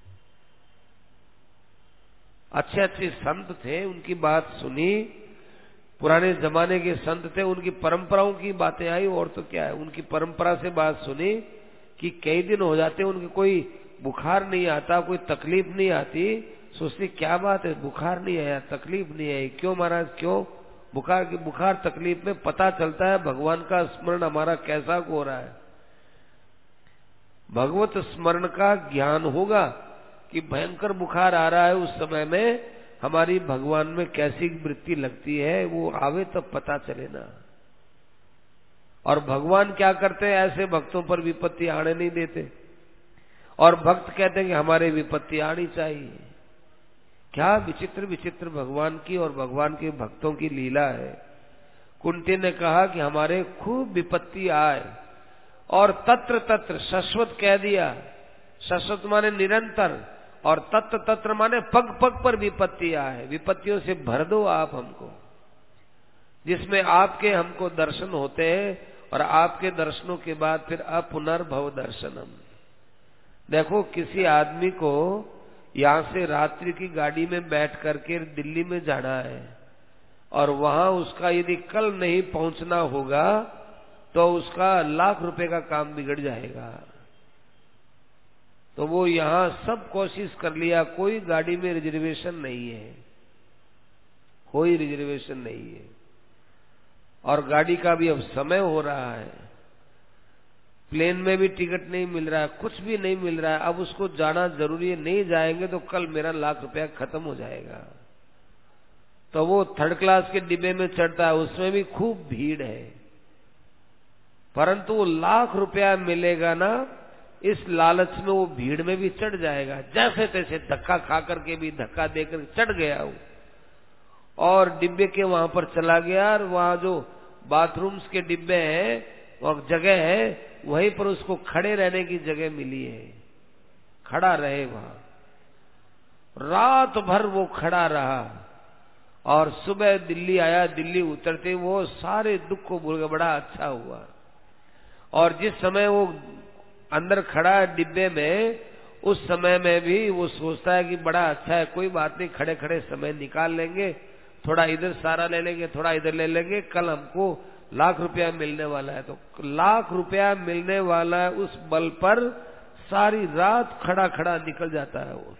[SPEAKER 2] अच्छे अच्छे संत थे, उनकी बात सुनी, पुराने जमाने के संत थे, उनकी परंपराओं की बातें आई और तो क्या है, उनकी परंपरा से बात सुनी कि कई दिन हो जाते उनके कोई बुखार नहीं आता, कोई तकलीफ नहीं आती। सोचती क्या बात है, बुखार नहीं आया, तकलीफ नहीं आई, क्यों महाराज क्यों? बुखार की बुखार तकलीफ में पता चलता है भगवान का स्मरण हमारा कैसा हो रहा है। भगवत स्मरण का ज्ञान होगा कि भयंकर बुखार आ रहा है, उस समय में हमारी भगवान में कैसी वृत्ति लगती है, वो आवे तब पता चले ना। और भगवान क्या करते हैं, ऐसे भक्तों पर विपत्ति आने नहीं देते और भक्त कहते हैं कि हमारे विपत्ति आनी चाहिए। क्या विचित्र विचित्र भगवान की और भगवान के भक्तों की लीला है। कुंती ने कहा कि हमारे खूब विपत्ति आए और तत्र तत्र शाश्वत कह दिया। शाश्वत माने निरंतर और तत्र तत्र माने पग पग पर विपत्ति आए। विपत्तियों से भर दो आप हमको, जिसमें आपके हमको दर्शन होते हैं और आपके दर्शनों के बाद फिर अपुनर्भव दर्शनम। देखो, किसी आदमी को यहां से रात्रि की गाड़ी में बैठ करके दिल्ली में जाना है और वहां उसका यदि कल नहीं पहुंचना होगा तो उसका लाख रुपए का काम बिगड़ जाएगा। तो वो यहां सब कोशिश कर लिया, कोई गाड़ी में रिजर्वेशन नहीं है, कोई रिजर्वेशन नहीं है और गाड़ी का भी अब समय हो रहा है, प्लेन में भी टिकट नहीं मिल रहा है, कुछ भी नहीं मिल रहा है। अब उसको जाना जरूरी है, नहीं जाएंगे तो कल मेरा लाख रुपया खत्म हो जाएगा। तो वो थर्ड क्लास के डिब्बे में चढ़ता है, उसमें भी खूब भीड़ है, परंतु वो लाख रुपया मिलेगा ना, इस लालच में वो भीड़ में भी चढ़ जाएगा। जैसे तैसे धक्का खा करके भी, धक्का देकर चढ़ गया वो और डिब्बे के वहां पर चला गया और वहां जो बाथरूम्स के डिब्बे हैं और जगह है वहीं पर उसको खड़े रहने की जगह मिली है, खड़ा रहे वहां। रात भर वो खड़ा रहा और सुबह दिल्ली आया। दिल्ली उतरते वो सारे दुख को भूल गया, बड़ा अच्छा हुआ। और जिस समय वो अंदर खड़ा है डिब्बे में, उस समय में भी वो सोचता है कि बड़ा अच्छा है, कोई बात नहीं, खड़े खड़े समय निकाल लेंगे, थोड़ा इधर सारा ले लेंगे, थोड़ा इधर ले लेंगे, कल हमको लाख रुपया मिलने वाला है। तो लाख रुपया मिलने वाला है उस बल पर सारी रात खड़ा खड़ा निकल जाता है वो।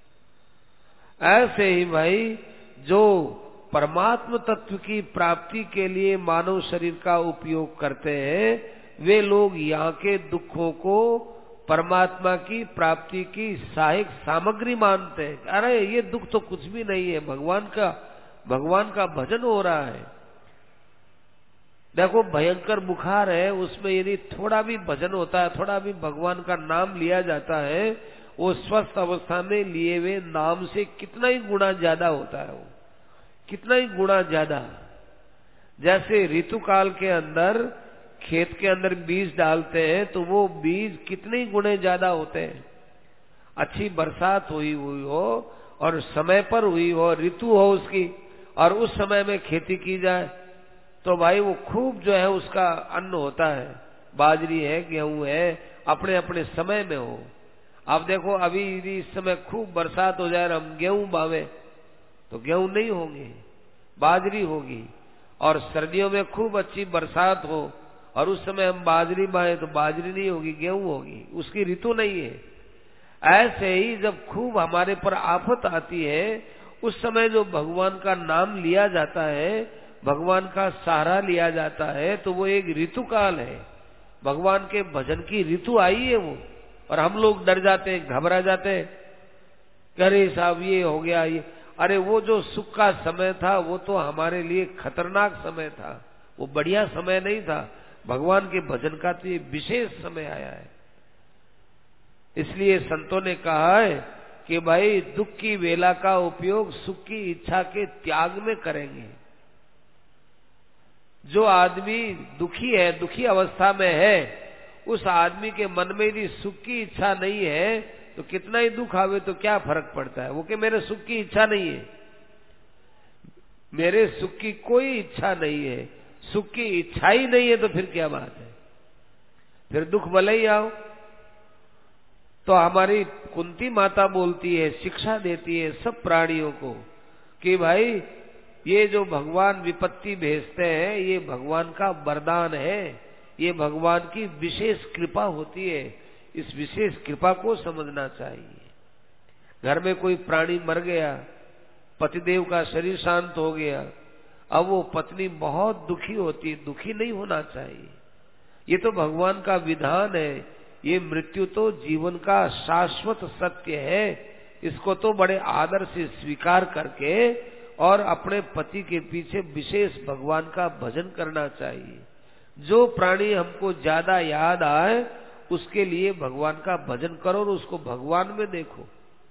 [SPEAKER 2] ऐसे ही भाई जो परमात्म तत्व की प्राप्ति के लिए मानव शरीर का उपयोग करते हैं, वे लोग यहाँ के दुखों को परमात्मा की प्राप्ति की सहायक सामग्री मानते हैं। अरे ये दुख तो कुछ भी नहीं है, भगवान का भगवान का भजन हो रहा है। देखो भयंकर बुखार है, उसमें यदि थोड़ा भी भजन होता है, थोड़ा भी भगवान का नाम लिया जाता है, वो स्वस्थ अवस्था में लिए हुए नाम से कितना ही गुना ज्यादा होता है, वो कितना ही गुना ज्यादा। जैसे ऋतु काल के अंदर खेत के अंदर बीज डालते हैं तो वो बीज कितने ही गुणे ज्यादा होते हैं। अच्छी बरसात हुई हुई हो और समय पर हुई हो, ऋतु हो उसकी, और उस समय में खेती की जाए तो भाई वो खूब जो है उसका अन्न होता है। बाजरी है, गेहूं है, अपने अपने समय में हो। आप देखो अभी यदि इस समय खूब बरसात हो जाए और हम गेहूं बावे तो गेहूं नहीं होंगे, बाजरी होगी। और सर्दियों में खूब अच्छी बरसात हो और उस समय हम बाजरी बाएं तो बाजरी नहीं होगी, गेहूं होगी, उसकी ऋतु नहीं है। ऐसे ही जब खूब हमारे पर आफत आती है, उस समय जो भगवान का नाम लिया जाता है, भगवान का सहारा लिया जाता है, तो वो एक ऋतु काल है। भगवान के भजन की ऋतु आई है वो, और हम लोग डर जाते हैं, घबरा जाते हैं, अरे साहब ये हो गया ये। अरे वो जो सुख का समय था वो तो हमारे लिए खतरनाक समय था, वो बढ़िया समय नहीं था। भगवान के भजन का तो ये विशेष समय आया है। इसलिए संतों ने कहा है कि भाई दुख की वेला का उपयोग सुख की इच्छा के त्याग में करेंगे। जो आदमी दुखी है, दुखी अवस्था में है, उस आदमी के मन में यदि सुख की इच्छा नहीं है तो कितना ही दुख आवे तो क्या फर्क पड़ता है। वो कि मेरे सुख की इच्छा नहीं है, मेरे सुख की कोई इच्छा नहीं है, सुख की इच्छा ही नहीं है तो फिर क्या बात है, फिर दुख भले ही आओ। तो हमारी कुंती माता बोलती है, शिक्षा देती है सब प्राणियों को कि भाई ये जो भगवान विपत्ति भेजते हैं ये भगवान का वरदान है, ये भगवान की विशेष कृपा होती है। इस विशेष कृपा को समझना चाहिए। घर में कोई प्राणी मर गया, पतिदेव का शरीर शांत हो गया, अब वो पत्नी बहुत दुखी होती है, दुखी नहीं होना चाहिए। ये तो भगवान का विधान है, ये मृत्यु तो जीवन का शाश्वत सत्य है। इसको तो बड़े आदर से स्वीकार करके और अपने पति के पीछे विशेष भगवान का भजन करना चाहिए। जो प्राणी हमको ज्यादा याद आए उसके लिए भगवान का भजन करो और उसको भगवान में देखो।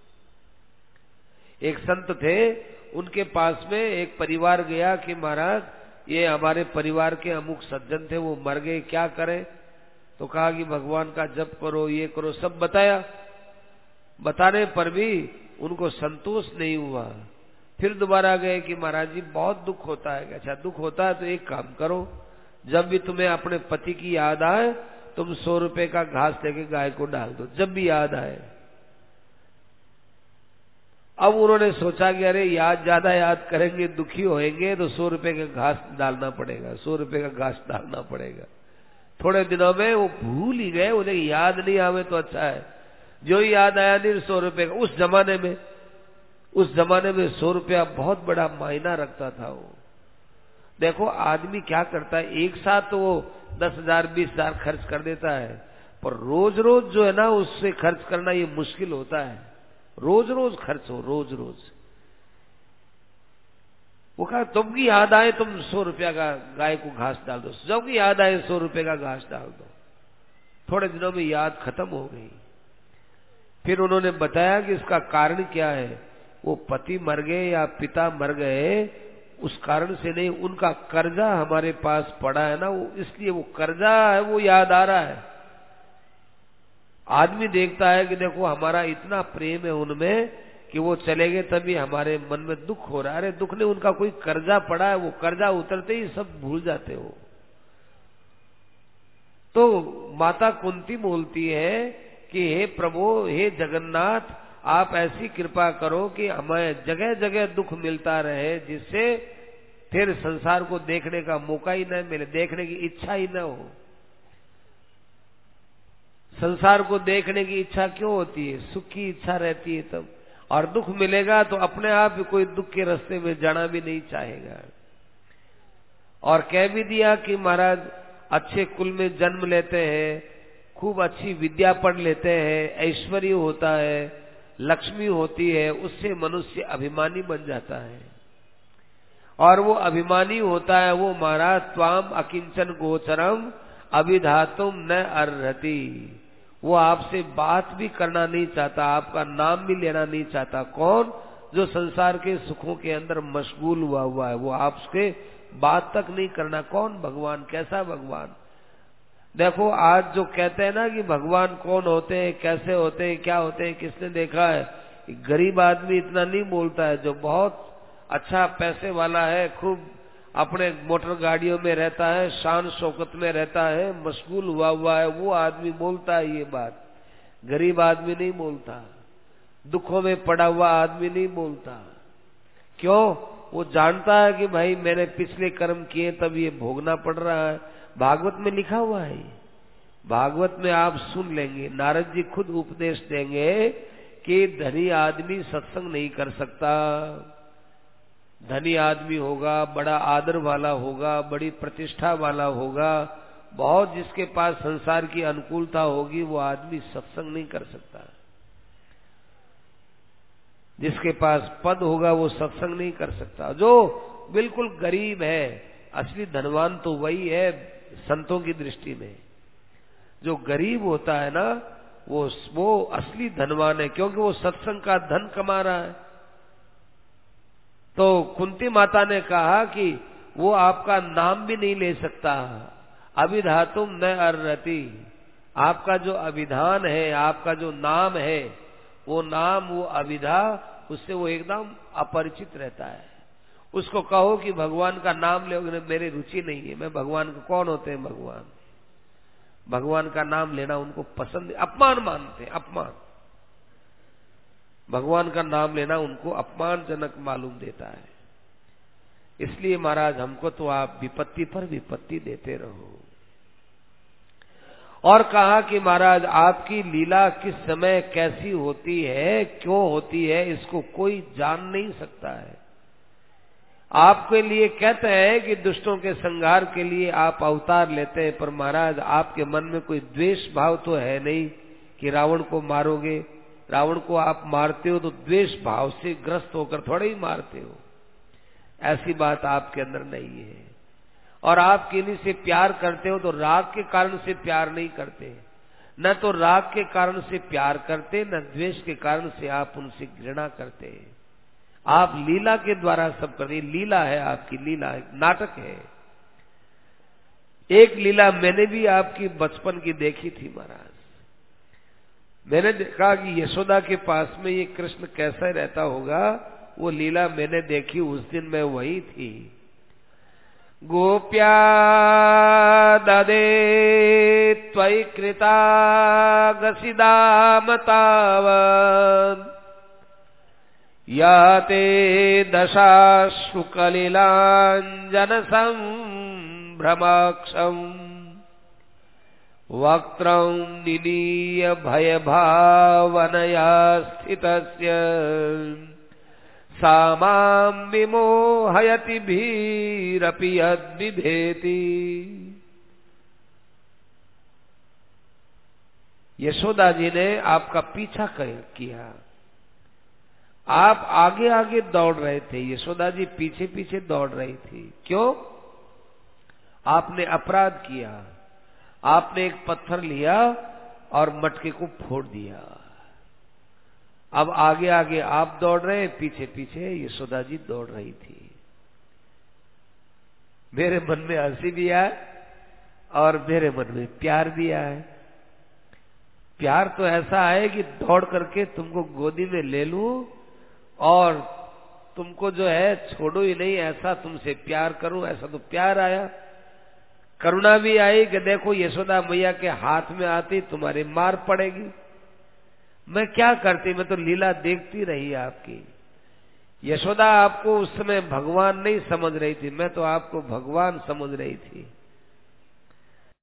[SPEAKER 2] एक संत थे, उनके पास में एक परिवार गया कि महाराज ये हमारे परिवार के अमुक सज्जन थे, वो मर गए, क्या करें? तो कहा कि भगवान का जप करो, ये करो, सब बताया। बताने पर भी उनको संतोष नहीं हुआ। फिर दोबारा गए कि महाराज जी बहुत दुख होता है। अच्छा दुख होता है तो एक काम करो, जब भी तुम्हें अपने पति की याद आए तुम सौ रुपए का घास लेके गाय को डाल दो, जब भी याद आए। अब उन्होंने सोचा कि अरे याद ज्यादा याद करेंगे, दुखी होएंगे तो सौ रुपए का घास डालना पड़ेगा, सौ रुपए का घास डालना पड़ेगा। थोड़े दिनों में वो भूल ही गए, उन्हें याद नहीं आवे तो अच्छा है। जो याद आया नहीं सौ रुपए का, उस जमाने में उस जमाने में सौ रुपया बहुत बड़ा मायना रखता था। वो देखो आदमी क्या करता है, एक साथ तो वो दस हजार बीस हजार खर्च कर देता है, पर रोज रोज जो है ना उससे खर्च करना ये मुश्किल होता है। रोज रोज खर्च हो, रोज रोज। वो कहा तुमकी याद आए तुम सौ रुपया का गाय को घास डाल दो, जब की याद आए सौ रुपये का घास डाल दो। थोड़े दिनों में याद खत्म हो गई। फिर उन्होंने बताया कि इसका कारण क्या है। वो पति मर गए या पिता मर गए, उस कारण से नहीं, उनका कर्जा हमारे पास पड़ा है ना, वो इसलिए वो कर्जा है वो याद आ रहा है। आदमी देखता है कि देखो हमारा इतना प्रेम है उनमें कि वो चले गए तभी हमारे मन में दुख हो रहा है। अरे दुख नहीं, उनका कोई कर्जा पड़ा है, वो कर्जा उतरते ही सब भूल जाते हो। तो माता कुंती बोलती है कि हे प्रभु, हे जगन्नाथ, आप ऐसी कृपा करो कि हमें जगह जगह दुख मिलता रहे, जिससे फिर संसार को देखने का मौका ही न मिले, देखने की इच्छा ही न हो। संसार को देखने की इच्छा क्यों होती है? सुख की इच्छा रहती है तब, और दुख मिलेगा तो अपने आप भी कोई दुख के रास्ते में जाना भी नहीं चाहेगा। और कह भी दिया कि महाराज अच्छे कुल में जन्म लेते हैं, खूब अच्छी विद्या पढ़ लेते हैं, ऐश्वर्य होता है, लक्ष्मी होती है, उससे मनुष्य अभिमानी बन जाता है। और वो अभिमानी होता है वो महाराज त्वाम अकिंचन गोचरम अभिधातुम न अर्हति, वो आपसे बात भी करना नहीं चाहता, आपका नाम भी लेना नहीं चाहता। कौन? जो संसार के सुखों के अंदर मशगूल हुआ हुआ है, वो आपसे बात तक नहीं करना। कौन? भगवान। कैसा भगवान? देखो आज जो कहते हैं ना कि भगवान कौन होते हैं, कैसे होते हैं, क्या होते हैं, किसने देखा है? गरीब आदमी इतना नहीं बोलता है। जो बहुत अच्छा पैसे वाला है, खूब अपने मोटर गाड़ियों में रहता है, शान शौकत में रहता है, मशगूल हुआ हुआ है, वो आदमी बोलता है ये बात। गरीब आदमी नहीं बोलता, दुखों में पड़ा हुआ आदमी नहीं बोलता। क्यों? वो जानता है कि भाई मैंने पिछले कर्म किए तब ये भोगना पड़ रहा है। भागवत में लिखा हुआ है, भागवत में आप सुन लेंगे, नारद जी खुद उपदेश देंगे कि धनी आदमी सत्संग नहीं कर सकता। धनी आदमी होगा, बड़ा आदर वाला होगा, बड़ी प्रतिष्ठा वाला होगा, बहुत जिसके पास संसार की अनुकूलता होगी, वो आदमी सत्संग नहीं कर सकता। जिसके पास पद होगा वो सत्संग नहीं कर सकता। जो बिल्कुल गरीब है, असली धनवान तो वही है संतों की दृष्टि में। जो गरीब होता है ना, वो वो असली धनवान है, क्योंकि वो सत्संग का धन कमा रहा है। तो कुंती माता ने कहा कि वो आपका नाम भी नहीं ले सकता। अभिधातुम न अर्हति, आपका जो अभिधान है, आपका जो नाम है, वो नाम, वो अभिधा, उससे वो एकदम अपरिचित रहता है। उसको कहो कि भगवान का नाम ले, मेरी रुचि नहीं है, मैं भगवान को, कौन होते हैं भगवान? भगवान का नाम लेना उनको पसंद, अपमान मानते हैं, अपमान। भगवान का नाम लेना उनको अपमानजनक मालूम देता है। इसलिए महाराज हमको तो आप विपत्ति पर विपत्ति देते रहो। और कहा कि महाराज आपकी लीला किस समय कैसी होती है, क्यों होती है, इसको कोई जान नहीं सकता है। आपके लिए कहते हैं कि दुष्टों के संहार के लिए आप अवतार लेते हैं, पर महाराज आपके मन में कोई द्वेष भाव तो है नहीं कि रावण को मारोगे। रावण को आप मारते हो तो द्वेष भाव से ग्रस्त होकर थोड़े ही मारते हो, ऐसी बात आपके अंदर नहीं है। और आप किन्हीं से प्यार करते हो तो राग के कारण से प्यार नहीं करते, न तो राग के कारण से प्यार करते, न द्वेष के कारण से आप उनसे घृणा करते। आप लीला के द्वारा सब करते, लीला है आपकी, लीला है, नाटक है। एक लीला मैंने भी आपकी बचपन की देखी थी महाराज। मैंने देखा कि यशोदा के पास में ये कृष्ण कैसा रहता होगा, वो लीला मैंने देखी, उस दिन मैं वही थी। गोप्या ददे त्वयि कृता गसिदाम तावत् या ते दशाश्रुकलिलाञ्जन संभ्रमाक्षम् वक्त्रं निनीय भयभावनया स्थितस्य सा मां विमोहयति भीरपि यद्बिभेति। यशोदा जी ने आपका पीछा किया, आप आगे आगे दौड़ रहे थे, यशोदा जी पीछे पीछे दौड़ रही थी। क्यों? आपने अपराध किया, आपने एक पत्थर लिया और मटके को फोड़ दिया। अब आगे आगे आप दौड़ रहे, पीछे पीछे यशोदा जी दौड़ रही थी। मेरे मन में हंसी भी आए और मेरे मन में प्यार भी आए। प्यार तो ऐसा है कि दौड़ करके तुमको गोदी में ले लूं और तुमको जो है छोड़ो ही नहीं, ऐसा तुमसे प्यार करूं, ऐसा तो प्यार आया। करुणा भी आई कि देखो यशोदा मैया के हाथ में आती तुम्हारी मार पड़ेगी। मैं क्या करती, मैं तो लीला देखती रही आपकी। यशोदा आपको उस समय भगवान नहीं समझ रही थी, मैं तो आपको भगवान समझ रही थी।